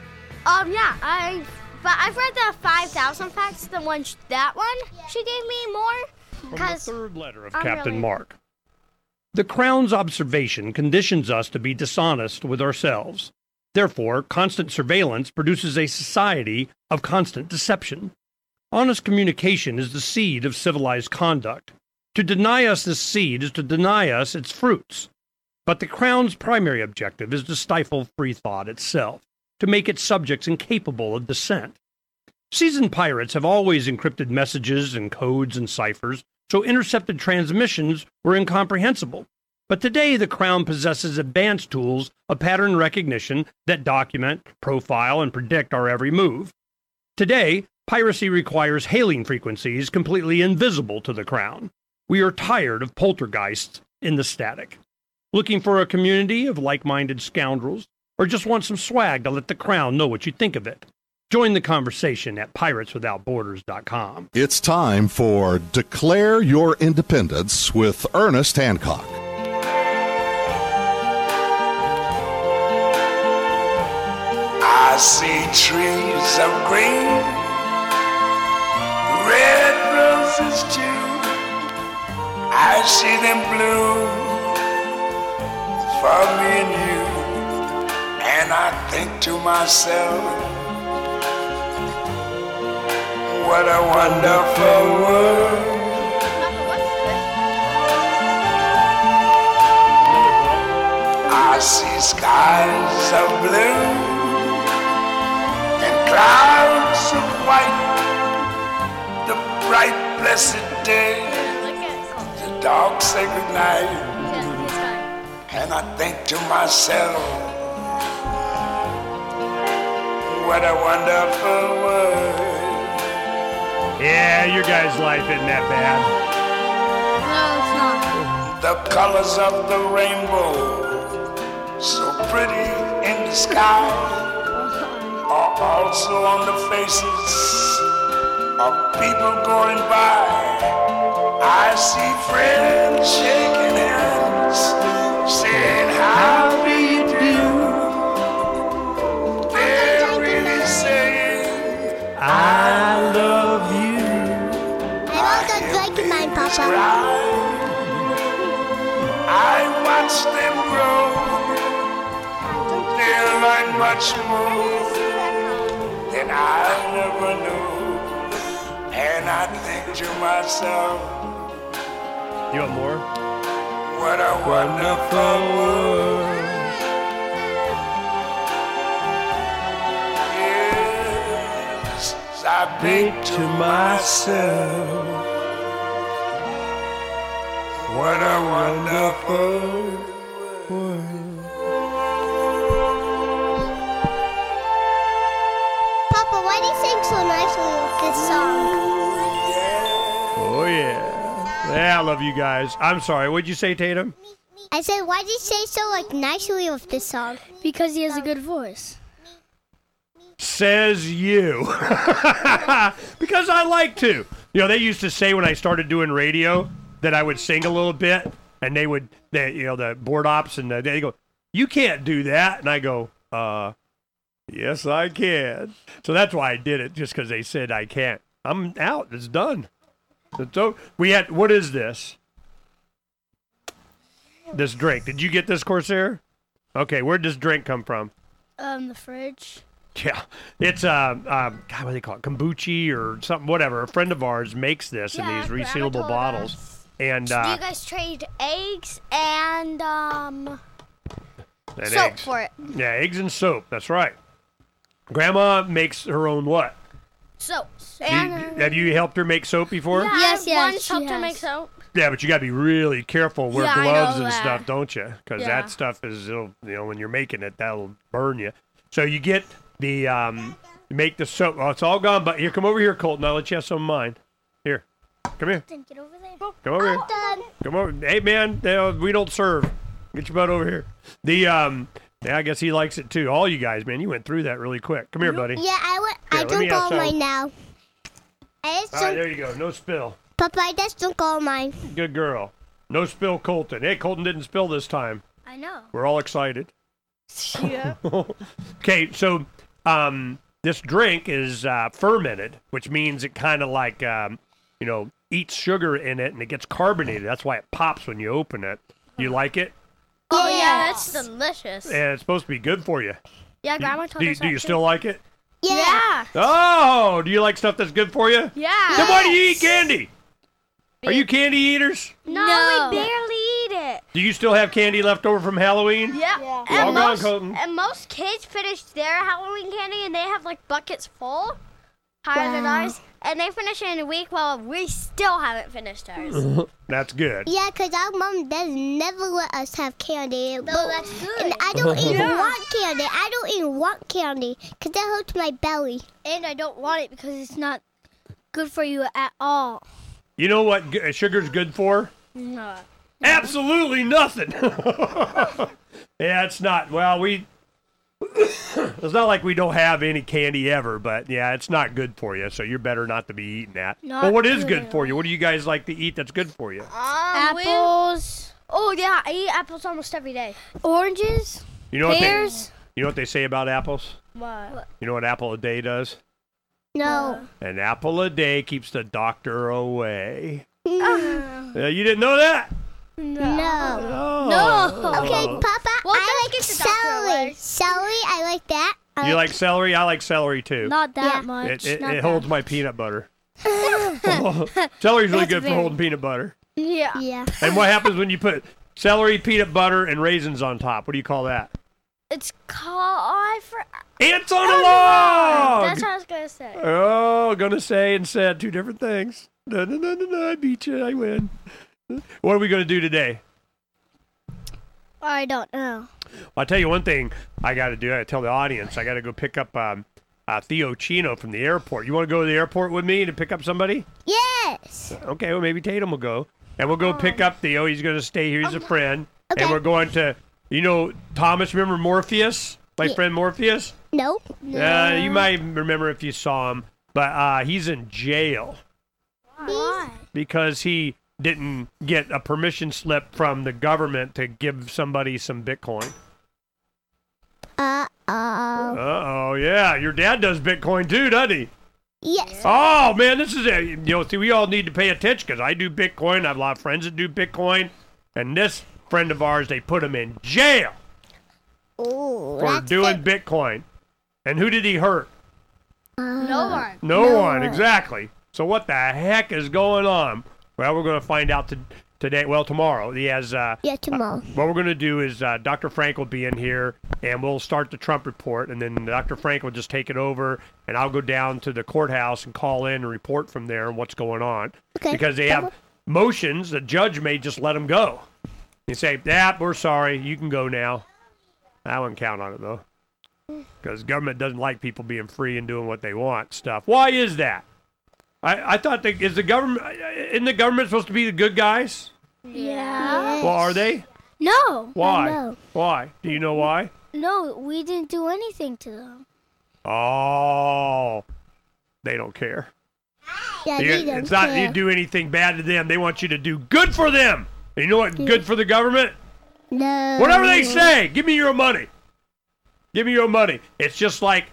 Yeah, But I've read the 5,000 Facts, that one she gave me more. From the third letter of Captain Mark. The Crown's observation conditions us to be dishonest with ourselves. Therefore, constant surveillance produces a society of constant deception. Honest communication is the seed of civilized conduct. To deny us this seed is to deny us its fruits. But the Crown's primary objective is to stifle free thought itself, to make its subjects incapable of dissent. Seasoned pirates have always encrypted messages and codes and ciphers, so intercepted transmissions were incomprehensible. But today the Crown possesses advanced tools of pattern recognition that document, profile, and predict our every move. Today, piracy requires hailing frequencies completely invisible to the Crown. We are tired of poltergeists in the static. Looking for a community of like-minded scoundrels, or just want some swag to let the Crown know what you think of it? Join the conversation at pirateswithoutborders.com. It's time for Declare Your Independence with Ernest Hancock. I see trees of green, red roses too. I see them bloom for me and you. And I think to myself, what a wonderful world. I see skies of blue and clouds of white, the bright blessed day, the dark sacred night. And I think to myself, what a wonderful world. Yeah, your guys' life isn't that bad. No, it's not. The colors of the rainbow, so pretty in the sky, are also on the faces of people going by. I see friends shaking hands, saying how do you do. They're really saying I love you. I want to like mine, Papa. I watch them grow. They'll learn much more than I never knew. And I think to myself, you want more? What a wonderful world. Yes, I think to myself, what a wonderful world. Papa, why do you sing so nicely with this song? Oh, yeah. Yeah, I love you guys. I'm sorry. What'd you say, Tatum? I said, why do you say so nicely with this song? Because he has a good voice. Says you. Because I like to. You know, they used to say when I started doing radio that I would sing a little bit, and the board ops, and they go, you can't do that. And I go, yes, I can. So that's why I did it, just because they said I can't. I'm out. It's done. So what is this? This drink. Did you get this, Corsair? Okay, where'd this drink come from? The fridge. Yeah, it's God, what do they call it? Kombucha or something, whatever. A friend of ours makes this in these resealable bottles. And do you guys trade eggs and soap eggs for it? Yeah, eggs and soap. That's right. Grandma makes her own what? Soap. Have you helped her make soap before? Yeah, Yes, once she helped her has. make soap. Yeah, but you got to be really careful. Wear Yeah, I gloves know and that. stuff, don't you? Because Yeah. that stuff is, when you're making it, that'll burn you. So you get the, you make the soap. Oh, it's all gone. But here, come over here, Colton. I'll let you have some of mine. Here, come here. Get over there. Come over here. Come over. Hey, man, we don't serve. Get your butt over here. Yeah, I guess he likes it too. All you guys, man, you went through that really quick. Come here, buddy. Yeah, I let me drink have all some. mine now. All right, there you go. No spill. Papa, I just drink all mine. Good girl. No spill, Colton. Hey, Colton didn't spill this time. I know. We're all excited. Yeah. Okay, so this drink is fermented, which means it kind of like, eats sugar in it and it gets carbonated. That's why it pops when you open it. You like it? Oh, yeah, that's delicious. And it's supposed to be good for you. Yeah, Grandma told us Do you that, still too. like it? Yeah. Oh, do you like stuff that's good for you? Yeah. Then why do you eat candy? Are you candy eaters? No, we barely eat it. Do you still have candy left over from Halloween? Yeah. All And, gone, Colton. most kids finish their Halloween candy and they have like buckets full, higher than ours. And they finish it in a week while we still haven't finished ours. That's good. Yeah, because our mom does never let us have candy. No, that's good. And I don't even want candy. I don't even want candy because that hurts my belly. And I don't want it because it's not good for you at all. You know what sugar's good for? No. Absolutely nothing. Yeah, it's not. Well, it's not like we don't have any candy ever, but yeah, it's not good for you, so you're better not to be eating that. But what is good for you? What do you guys like to eat that's good for you? Apples. Oh, yeah, I eat apples almost every day. Oranges. You know pears. you know what they say about apples? What? You know what apple a day does? No. An apple a day keeps the doctor away. You didn't know that? No. Oh. Okay, Papa, Well, I let's like get the doctor celery. away. Celery, I like that. You like celery? I like celery too. Not that much. It holds my peanut butter. Celery's really good for holding peanut butter. Yeah. Yeah. And what happens when you put celery, peanut butter, and raisins on top? What do you call that? It's called... Ants on a log! That's what I was going to say. Oh, gonna say and said two different things. No, I beat you. I win. What are we gonna do today? I don't know. I'll tell you one thing I got to do. I gotta tell the audience. I got to go pick up Theo Chino from the airport. You want to go to the airport with me to pick up somebody? Yes. Okay, well, maybe Tatum will go. And we'll go pick up Theo. He's going to stay here. He's a friend. Okay. And we're going to, Thomas, remember Morpheus? My friend Morpheus? No. You might remember if you saw him. But he's in jail. Why? Because he didn't get a permission slip from the government to give somebody some Bitcoin. Uh-oh, yeah. Your dad does Bitcoin too, doesn't he? Yes. Oh, man, this is it. See, we all need to pay attention because I do Bitcoin. I have a lot of friends that do Bitcoin. And this friend of ours, they put him in jail for doing Bitcoin. And who did he hurt? No one. No one, exactly. So what the heck is going on? Well, we're going to find out today. Well, tomorrow. He has. Tomorrow. What we're going to do is Dr. Frank will be in here, and we'll start the Trump report, and then Dr. Frank will just take it over, and I'll go down to the courthouse and call in and report from there on what's going on. Okay. Because they have motions. The judge may just let them go. You say, we're sorry. You can go now. I wouldn't count on it, though. Because government doesn't like people being free and doing what they want stuff. Why is that? I thought isn't the government supposed to be the good guys? Yeah. Well, are they? No. Why? No. Why? Do you know why? No, we didn't do anything to them. Oh, they don't care. Yeah, It's not you do anything bad to them. They want you to do good for them. And you know what good for the government? No. Whatever they say, give me your money. Give me your money. It's just like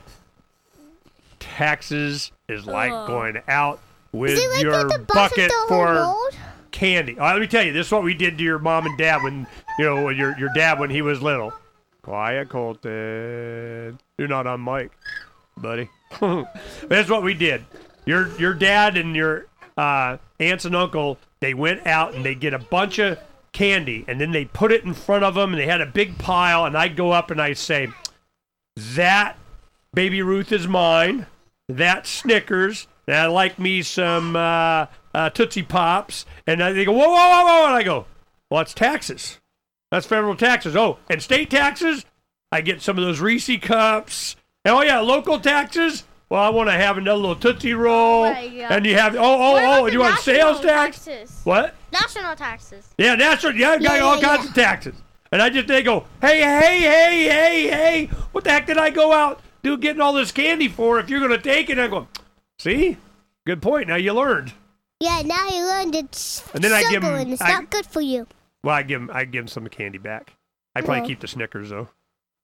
taxes is like going out with like your the bus bucket of the whole for world? candy. Let me tell you, this is what we did to your mom and dad when, your dad when he was little. Quiet, Colton. You're not on mic, buddy. That's what we did. Your dad and your aunts and uncle, they went out and they get a bunch of candy, and then they put it in front of them, and they had a big pile, and I'd go up and I'd say, that Baby Ruth is mine, that Snickers, and I like me some Tootsie Pops, and they go, whoa, and I go, well, that's taxes. That's federal taxes. Oh, and state taxes, I get some of those Reese cups. And, oh, yeah, local taxes, well, I want to have another little Tootsie Roll. And you have, and you want sales tax? Taxes? What? National taxes. Yeah, national, got all kinds of taxes. And they go, hey, what the heck did I go out getting all this candy for if you're going to take it? And I go, see? Good point. Now you learned. Yeah, now you learned it's and then I give sugar him, and it's not good for you. Well, I give him some candy back. I probably keep the Snickers, though.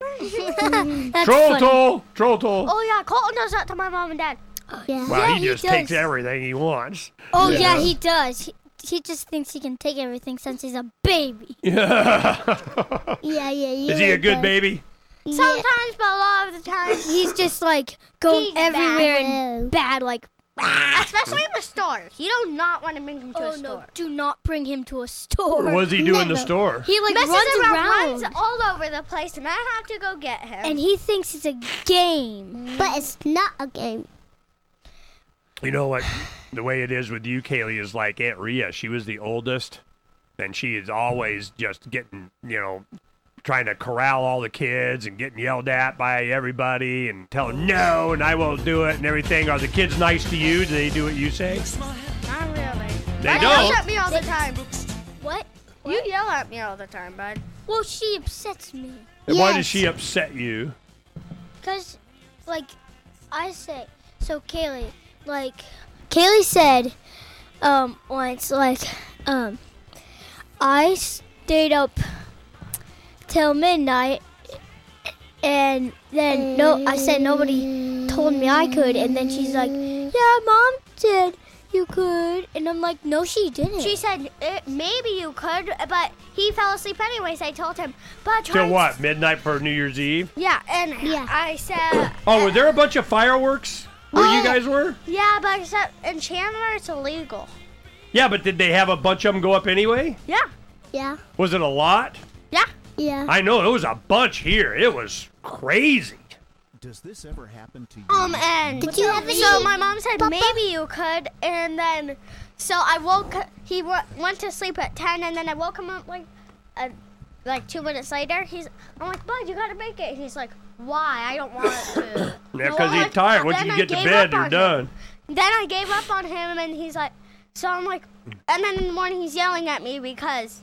Troll toll. Oh, yeah, Colton does that to my mom and dad. Yeah. Well, Yeah, he just does. takes everything he wants. Oh, yeah, he does. He just thinks he can take everything since he's a baby. Yeah. Yeah. Is he a good baby? Sometimes, but a lot of the time, He's just like going He's everywhere bad. and bad, like. especially in the store. You do not want to bring him to a store. No, do not bring him to a store. What does he do in the store? He like Messes runs runs all over the place, and I have to go get him. and he thinks it's a game. But it's not a game. You know what? The way it is with you, Kaylee, is like Aunt Rhea. She was the oldest, and she is always just getting, trying to corral all the kids and getting yelled at by everybody and telling no, and I won't do it and everything. Are the kids nice to you? Do they do what you say? Not really. They Bud don't. yells at me all the time. What? You yell at me all the time, bud. Well, she upsets me. And why does she upset you? Because, I say, so Kaylee, Kaylee said, once, I stayed up till midnight, and then I said nobody told me I could, and then she's like, yeah, Mom said you could, and I'm like, no, she didn't. She said maybe you could, but he fell asleep anyways. I told him, but Till what? Midnight for New Year's Eve? Yeah, and I said. Oh, were there a bunch of fireworks where you guys were? Yeah, but except in Chandler, it's illegal. Yeah, but did they have a bunch of them go up anyway? Yeah. Yeah. Was it a lot? Yeah. Yeah. I know, it was a bunch here. It was crazy. Does this ever happen to you? And Did you have any, so my mom said Papa? maybe you could, and then so I woke. He went to sleep at 10, and then I woke him up like 2 minutes later. I'm like, Bud, you gotta make it. He's like, why? I don't want to. Yeah, because he's tired. Once you get to bed, you're done. Then I gave up on him, and he's like, so I'm like, and then in the morning he's yelling at me because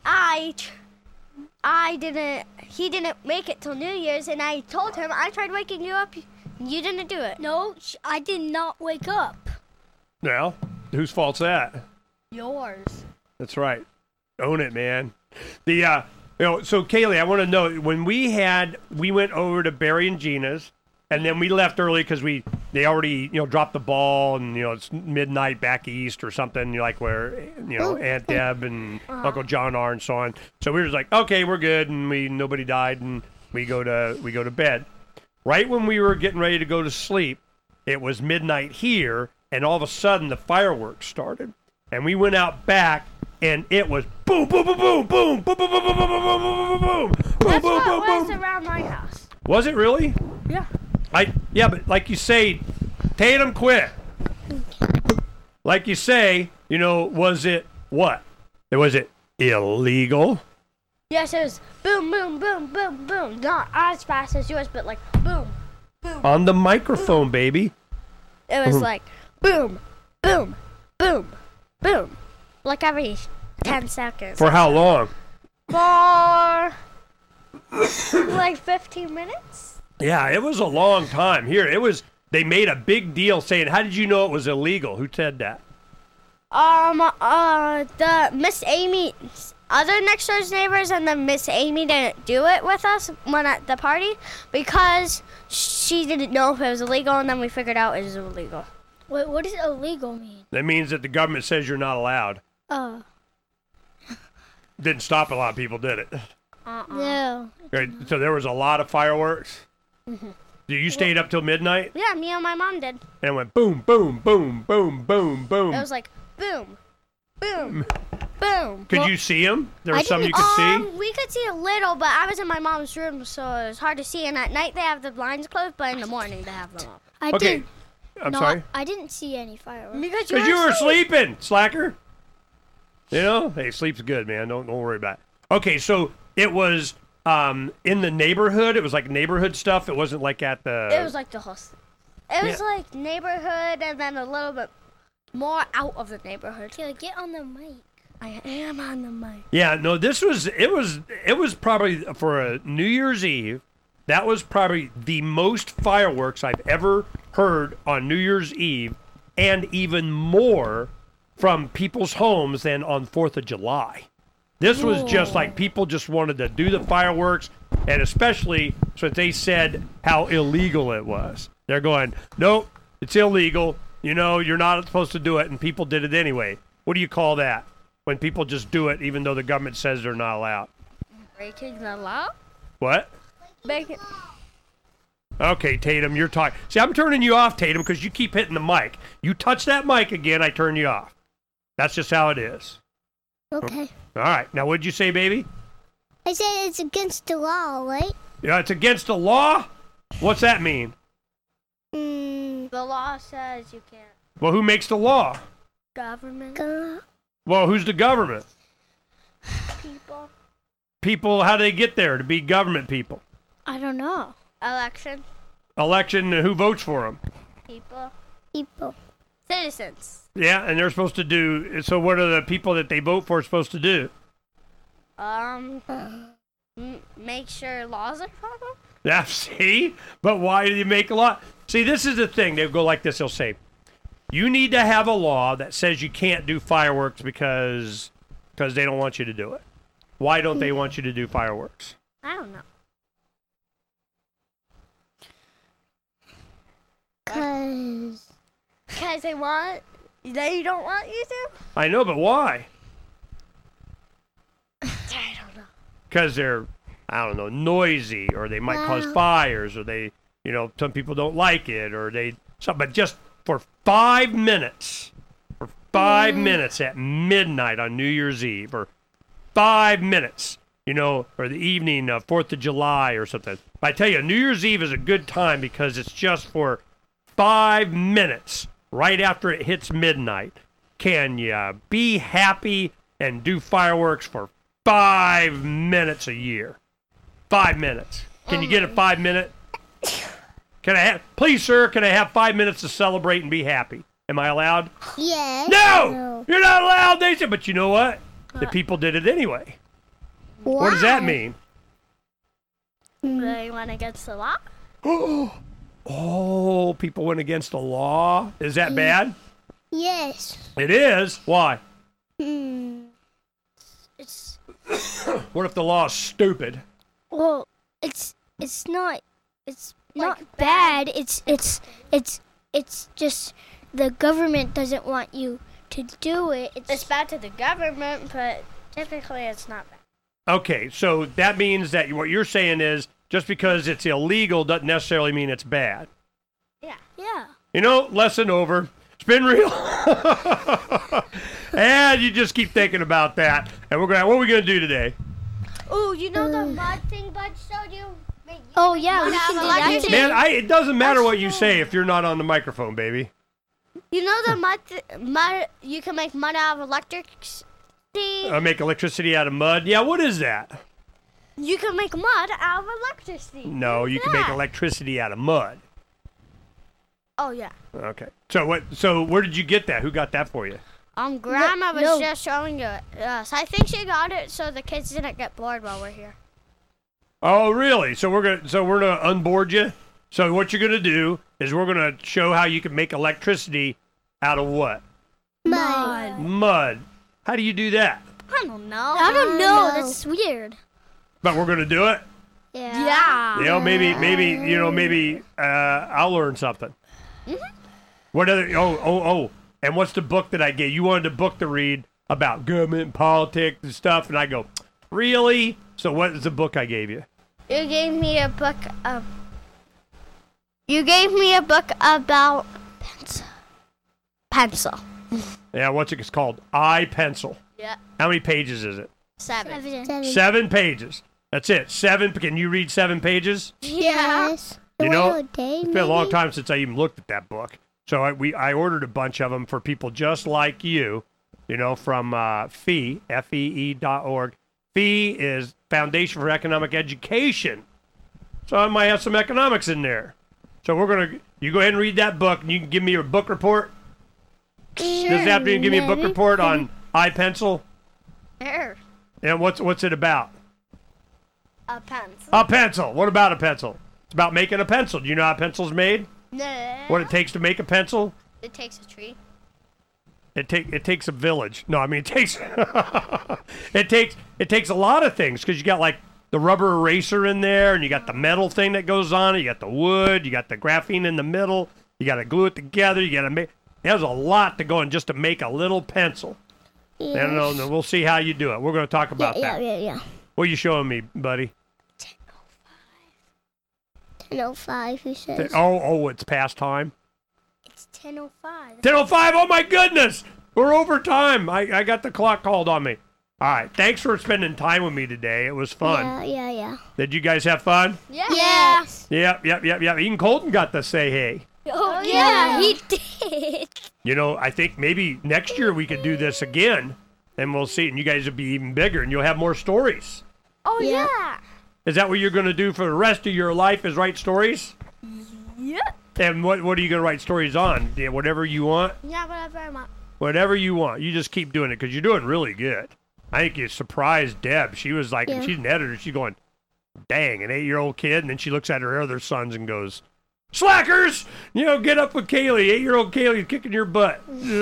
he didn't make it till New Year's, and I told him I tried waking you up, you didn't do it. No, I did not wake up. Well, whose fault's that? Yours. That's right. Own it, man. So Kaylee, I want to know, when we went over to Barry and Gina's, and then we left early because they already, dropped the ball, and, it's midnight back east or something, like where, Aunt Deb and Uncle John are and so on. So we were just like, okay, we're good, and nobody died, and we go to bed. Right when we were getting ready to go to sleep, it was midnight here, and all of a sudden the fireworks started. And we went out back, and it was boom, boom, boom, boom, boom, boom, boom, boom, boom, boom, boom, boom, boom, boom, That's boom, what boom, was boom. around my house. Was it really? Yeah. But like you say, Tatum quit. Like you say, was it what? Was it illegal? Yes, it was boom, boom, boom, boom, boom. Not as fast as yours, but like boom, boom. On the microphone, baby. It was like boom, boom, boom, boom. Like every 10 seconds. For how long? For like 15 minutes. Yeah, it was a long time. Here, they made a big deal saying, how did you know it was illegal? Who said that? The Miss Amy other next door's neighbors, and then Miss Amy didn't do it with us when at the party because she didn't know if it was illegal, and then we figured out it was illegal. Wait, what does illegal mean? That means that the government says you're not allowed. Oh. Didn't stop a lot of people, did it? No. Right, so there was a lot of fireworks. Mm-hmm. You stayed up till midnight Yeah, me and my mom did. and it went boom, boom, boom, boom, boom, boom. It was like boom, boom, boom. Could you see them? There was some you could see? We could see a little, but I was in my mom's room, so it was hard to see. And at night they have the blinds closed, but in the morning they have them up. Okay. I'm sorry? I didn't see any fireworks. Because Because you were sleeping, slacker. You know? Hey, sleep's good, man. Don't worry about it. Okay, so it was in the neighborhood. It was like neighborhood stuff. It wasn't like at the... It was like the host. It was like neighborhood and then a little bit more out of the neighborhood. Taylor, get on the mic. I am on the mic. Yeah, no, it was probably for a New Year's Eve. That was probably the most fireworks I've ever heard on New Year's Eve, and even more from people's homes than on 4th of July. This was just like people just wanted to do the fireworks, and especially since they said how illegal it was. They're going, nope, it's illegal. You know, you're not supposed to do it, and people did it anyway. What do you call that? When people just do it even though the government says they're not allowed. Breaking the law? What? Breaking. Okay, Tatum, you're talking. See, I'm turning you off, Tatum, because you keep hitting the mic. You touch that mic again, I turn you off. That's just how it is. Okay. All right. Now, what'd you say, baby? I said it's against the law, right? Yeah, it's against the law? What's that mean? The law says you can't. Well, who makes the law? Government. Well, who's the government? People. People, how do they get there to be government people? I don't know. Election. Election, who votes for them? People. People. Citizens. Yeah, and they're supposed to do, so what are the people that they vote for supposed to do? Make sure laws are followed. Yeah, see? But why do you make a law? See, this is the thing. They'll go like this. They'll say, you need to have a law that says you can't do fireworks because they don't want you to do it. Why don't they want you to do fireworks? I don't know. Because they don't want you to? I know, but why? I don't know. Because they're, I don't know, noisy, or they might cause fires, or they, you know, some people don't like it, or but just for 5 minutes, at midnight on New Year's Eve, or 5 minutes, you know, or the evening of 4th of July or something. But I tell you, New Year's Eve is a good time because it's just for 5 minutes right after it hits midnight. Can you be happy and do fireworks for 5 minutes a year? 5 minutes. Can you get a 5 minute? Please, sir, can I have 5 minutes to celebrate and be happy? Am I allowed? Yes. No! You're not allowed, they said. But you know what? The people did it anyway. Why? What does that mean? They went against the law? Oh, people went against the law? Is that bad? Yes. It is? Why? It's What if the law is stupid? well, it's not bad. It's just the government doesn't want you to do it. It's bad to the government, but typically it's not bad. Okay, so that means that what you're saying is just because it's illegal doesn't necessarily mean it's bad. Yeah. You know, lesson over. It's been real. And you just keep thinking about that. And what are we going to do today? Oh, you know the mud thing Bud showed you? Oh yeah, we can do that too. Man, it doesn't matter what you say if you're not on the microphone, baby. You know the mud, you can make mud out of electricity? Make electricity out of mud? Yeah, what is that? You can make mud out of electricity. No, you can make electricity out of mud. Oh, yeah. Okay. So where did you get that? Who got that for you? Grandma was just showing it us. I think she got it so the kids didn't get bored while we're here. Oh, really? So we're gonna unboard you? So what you're gonna do is we're gonna show how you can make electricity out of what? Mud. Mud. How do you do that? I don't know. I don't know. That's weird. But we're going to do it? Yeah. You know, maybe I'll learn something. Mm-hmm. What other? Oh! And what's the book that I gave you? Wanted a book to read about government and politics and stuff, and I go, really? So what is the book I gave you? You gave me a book of. You gave me a book about pencil. Yeah, what's it called? iPencil. Yeah. How many pages is it? 7. 7 pages. That's it. 7. Can you read 7 pages? Yes. You know, it's been a long time since I even looked at that book. So I ordered a bunch of them for people just like you, you know, from FEE, FEE.org. FEE is Foundation for Economic Education. So I might have some economics in there. So you go ahead and read that book, and you can give me your book report. Sure. This afternoon, give me a book report on iPencil. Sure. And what's it about? A pencil. A pencil. What about a pencil? It's about making a pencil. Do you know how a pencil's made? No. What it takes to make a pencil? It takes a tree. It takes a village. No, I mean it takes it takes a lot of things, because you got like the rubber eraser in there, and you got the metal thing that goes on it. You got the wood. You got the graphene in the middle. You got to glue it together. You got to make. There's a lot to go in just to make a little pencil. Yes. I don't know. We'll see how you do it. We're going to talk about that. Yeah. What are you showing me, buddy? 10:05, he says. It's past time. It's 10:05. 10:05. Oh my goodness, we're over time. I got the clock called on me. All right. Thanks for spending time with me today. It was fun. Yeah. Did you guys have fun? Yeah. Yes. Yep. Even Colton got to say hey. Oh, yeah, he did. You know, I think maybe next year we could do this again, and we'll see. And you guys will be even bigger, and you'll have more stories. Oh, yeah. Is that what you're going to do for the rest of your life, is write stories? Yep. And what are you going to write stories on? Yeah, whatever you want? Yeah, whatever I want. Whatever you want. You just keep doing it, because you're doing really good. I think you surprised Deb. She was like, she's an editor. She's going, dang, an 8-year-old kid. And then she looks at her other sons and goes, slackers! You know, get up with Kaylee. 8-year-old Kaylee's kicking your butt.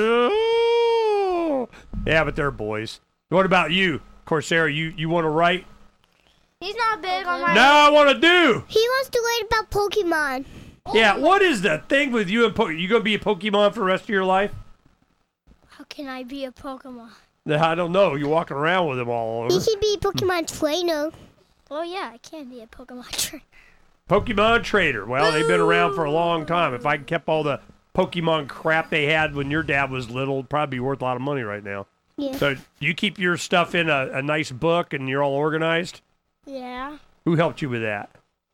Oh. Yeah, but they're boys. What about you, Coursera? You want to write? He's not big on my... No, I want to do. He wants to write about Pokemon. Yeah, what is the thing with you and Pokemon? You going to be a Pokemon for the rest of your life? How can I be a Pokemon? I don't know. You're walking around with them all over. He should be a Pokemon trainer. Oh, yeah, I can be a Pokemon trainer. Pokemon trader. Well, they've been around for a long time. If I kept all the Pokemon crap they had when your dad was little, it'd probably be worth a lot of money right now. Yeah. So you keep your stuff in a nice book and you're all organized? Yeah. Who helped you with that?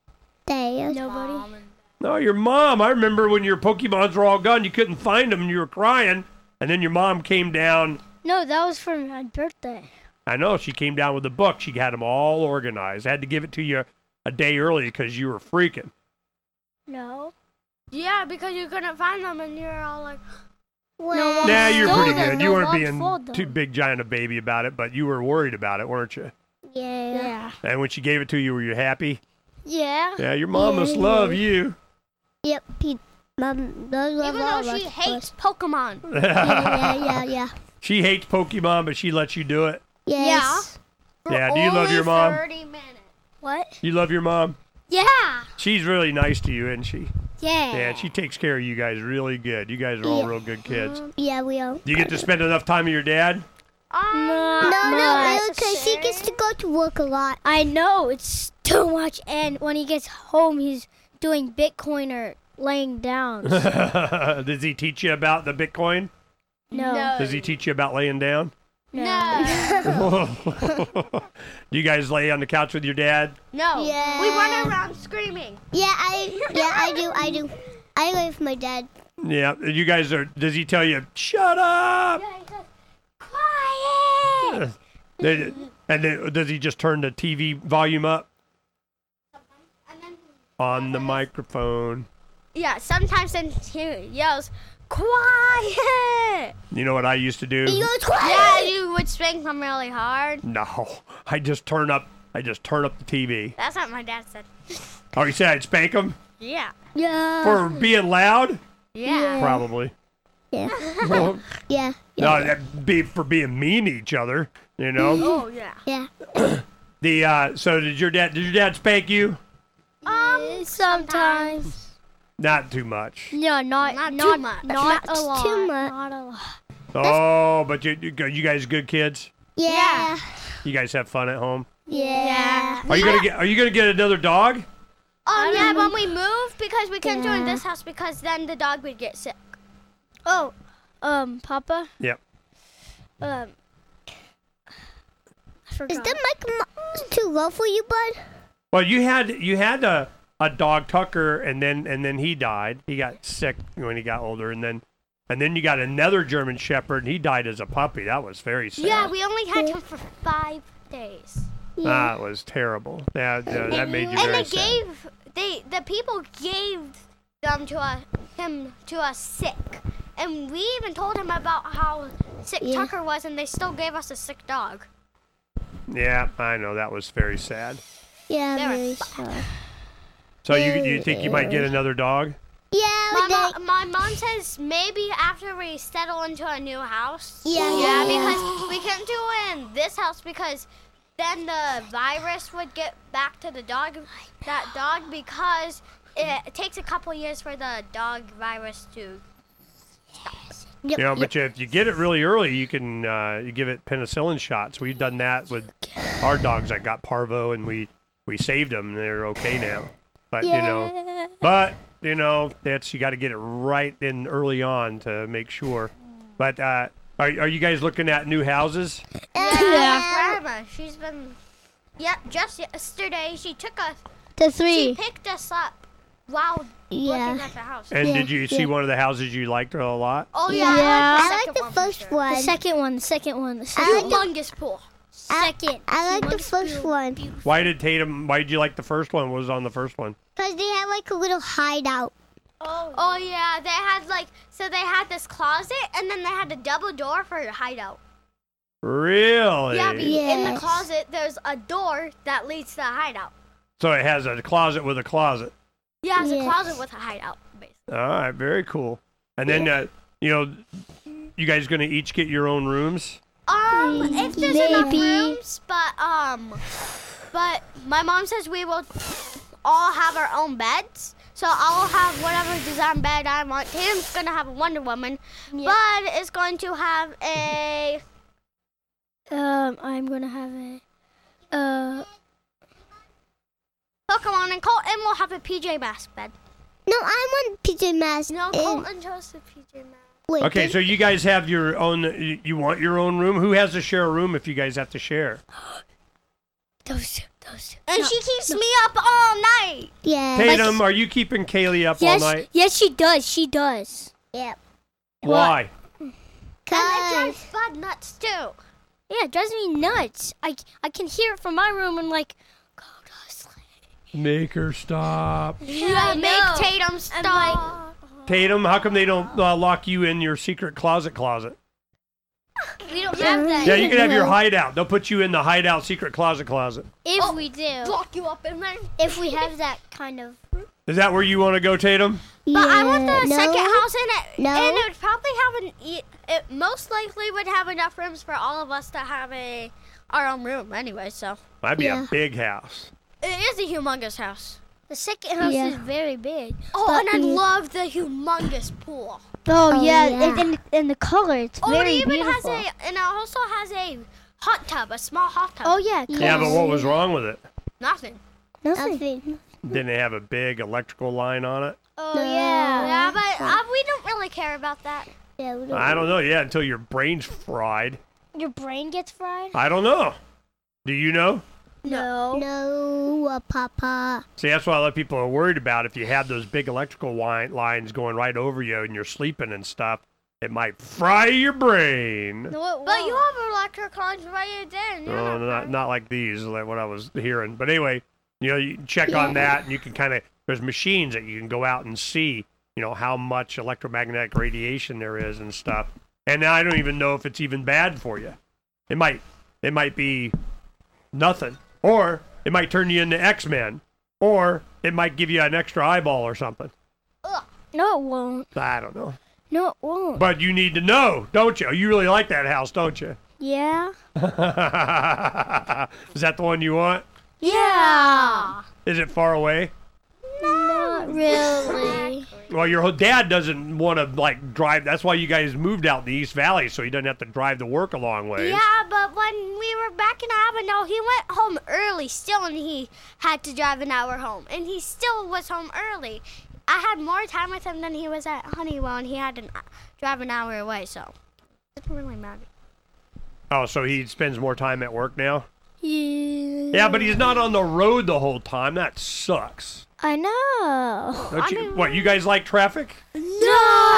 Nobody. No, your mom. I remember when your Pokemons were all gone, you couldn't find them and you were crying. And then your mom came down. No, that was for my birthday. I know. She came down with a book. She had them all organized. I had to give it to you a day early because you were freaking. No. Yeah, because you couldn't find them and you're all like... Well, nah, you're pretty good. You weren't being too big giant a baby about it, but you were worried about it, weren't you? Yeah. And when she gave it to you, were you happy? Yeah. Yeah, your mom must love you. Yep, Mom does love Even all though of she us. hates Pokemon. Yeah. She hates Pokemon, but she lets you do it. Yes. Yeah, do you love your mom? 30 minutes. What? You love your mom? Yeah. She's really nice to you, isn't she? Yeah. Yeah, she takes care of you guys really good. You guys are all real good kids. Yeah, we are. Do you get to spend enough time with your dad? No, because he gets to go to work a lot. I know, it's too much. And when he gets home, he's doing Bitcoin or laying down. Does he teach you about the Bitcoin? No. Does he teach you about laying down? No. Do you guys lay on the couch with your dad? No. Yeah. We run around screaming. I do. I live with my dad. Yeah. You guys are. Does he tell you, shut up? Yeah, he says, quiet. And then, does he just turn the TV volume up? On the microphone. Yeah, sometimes then he yells, quiet. You know what I used to do? He goes quiet. Yeah, you would spank him really hard. No, I just turn up the TV. That's what my dad said. Oh, you said I'd spank him? Yeah. Yeah. For being loud? Yeah. Probably. Yeah. Well, Yeah. no, that'd be for being mean to each other. You know? Oh yeah. Yeah. So did your dad spank you? Sometimes. Not too much. No, not too much. Not a lot. Too much. Not a lot. Oh, but you guys good kids? Yeah. You guys have fun at home? Yeah. Are you gonna get another dog? Yeah, when we move, because we couldn't do it in this house because then the dog would get sick. Oh, Papa. Yep. I forgot. Is the mic too low for you, bud? Well, you had a dog, Tucker, and then he died. He got sick when he got older, and then you got another German Shepherd, and he died as a puppy. That was very sad. Yeah, we only had him for 5 days. That was terrible. That made you very sad. The people gave them him to us sick, and we even told him about how sick Tucker was, and they still gave us a sick dog. Yeah, I know, that was very sad. Yeah, very sad. So you think you might get another dog? Yeah, my mom says maybe after we settle into a new house. Yeah, because we couldn't do it in this house because then the virus would get back to that dog because it takes a couple years for the dog virus to stop. But if you get it really early, you can you give it penicillin shots. We've done that with our dogs that got parvo, and we saved them. And they're okay now. But that's you got to get it right in early on to make sure. But are you guys looking at new houses? Yeah. Grandma, she's been. Just yesterday she took us to 3. She picked us up while looking at the house. And did you see one of the houses you liked a lot? Oh yeah, I like the first one. The second one. Humongous pool. I like the first one. Why did you like the first one? What was on the first one? Because they had like a little hideout. Oh yeah, they had this closet and then they had a double door for a hideout. Really? Yeah, in the closet there's a door that leads to the hideout. So it has a closet with a closet. Yeah, it's a closet with a hideout, basically. All right, very cool. And then you guys gonna each get your own rooms? If there's enough rooms, but my mom says we will all have our own beds. So I'll have whatever design bed I want. Tim's gonna have a Wonder Woman. Bud is going to have a. I'm gonna have a. Pokemon, and Colton will have a PJ Masks bed. No, I want PJ Masks. No, Colton chose the PJ Masks. Wait, okay, so you guys have your own. You want your own room? Who has to share a room if you guys have to share? Those two. And she keeps me up all night. Yeah. Tatum, are you keeping Kaylee up all night? Yes, she does. She does. Yep. Why? And it drives Bud nuts too. Yeah, it drives me nuts. I can hear it from my room and like, go to sleep. Make her stop. Yeah, make Tatum stop. Tatum, how come they don't lock you in your secret closet? We don't have that. Yeah, you can have your hideout. They'll put you in the hideout secret closet. If we do. Lock you up in there. If we have that kind of. Is that where you want to go, Tatum? But I want the second house in it. No. And it would probably have it most likely would have enough rooms for all of us to have our own room anyway, so. That'd be a big house. It is a humongous house. The second house is very big. Oh, and I love the humongous pool. Oh yeah. And the color, it's very it even beautiful. and it also has a hot tub, a small hot tub. Oh yeah. Yeah, but what was wrong with it? Nothing. Nothing. Didn't it have a big electrical line on it? Oh yeah. Yeah, but we don't really care about that. Yeah, we don't. I don't know. Yeah, until your brain's fried. Your brain gets fried? I don't know. Do you know? No, Papa. See, that's what a lot of people are worried about. If you have those big electrical lines going right over you and you're sleeping and stuff, it might fry your brain. No, it won't. But you have electric lines right there. No, not like these, like what I was hearing. But anyway, you check on that, and you can there's machines that you can go out and see, how much electromagnetic radiation there is and stuff. And I don't even know if it's even bad for you. It might be nothing. Or it might turn you into X-Men. Or it might give you an extra eyeball or something. No, it won't. I don't know. No, it won't. But you need to know, don't you? You really like that house, don't you? Yeah. Is that the one you want? Yeah. Is it far away? Not really. Well, your dad doesn't want to like drive. That's why you guys moved out in the East Valley, so he doesn't have to drive to work a long way. Yeah, but when we were back in Avondale, he went home early still, and he had to drive an hour home, and he still was home early. I had more time with him than he was at Honeywell, and he had to drive an hour away, so it didn't really matter. Oh, so he spends more time at work now? Yeah. Yeah, but he's not on the road the whole time. That sucks. I know. Don't you, what, you guys like traffic? No.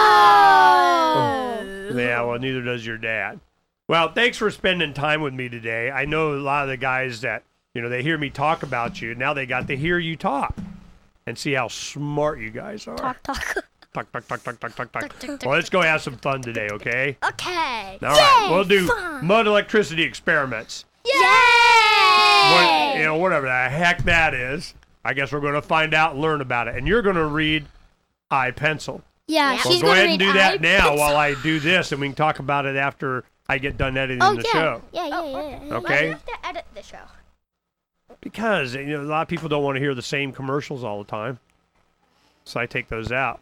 Yeah, well, neither does your dad. Well, thanks for spending time with me today. I know a lot of the guys that, they hear me talk about you. Now they got to hear you talk and see how smart you guys are. Talk. Talk. Well, let's go have some fun today, okay? Okay. All right, we'll do fun. mud electricity experiments. Yay! Whatever the heck that is. I guess we're going to find out and learn about it. And you're going to read iPencil. Yeah, Well, she's go gonna ahead and read do that now iPencil. while I do this, and we can talk about it after I get done editing the show. Yeah. Okay. Why do you have to edit the show? Because a lot of people don't want to hear the same commercials all the time, so I take those out.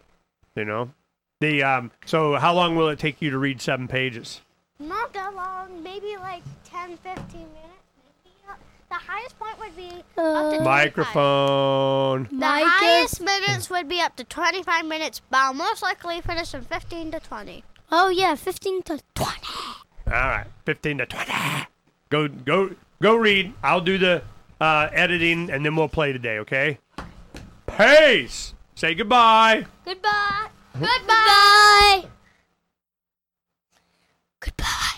So how long will it take you to read 7 pages? Not that long. Maybe like 10, 15 minutes. The highest point would be up to 25. Microphone. The highest minutes would be up to 25 minutes, but I'll most likely finish in 15 to 20. Oh yeah, 15 to 20. All right, 15 to 20. Go read. I'll do the editing, and then we'll play today, okay? Peace. Say goodbye. Goodbye. Goodbye. Goodbye.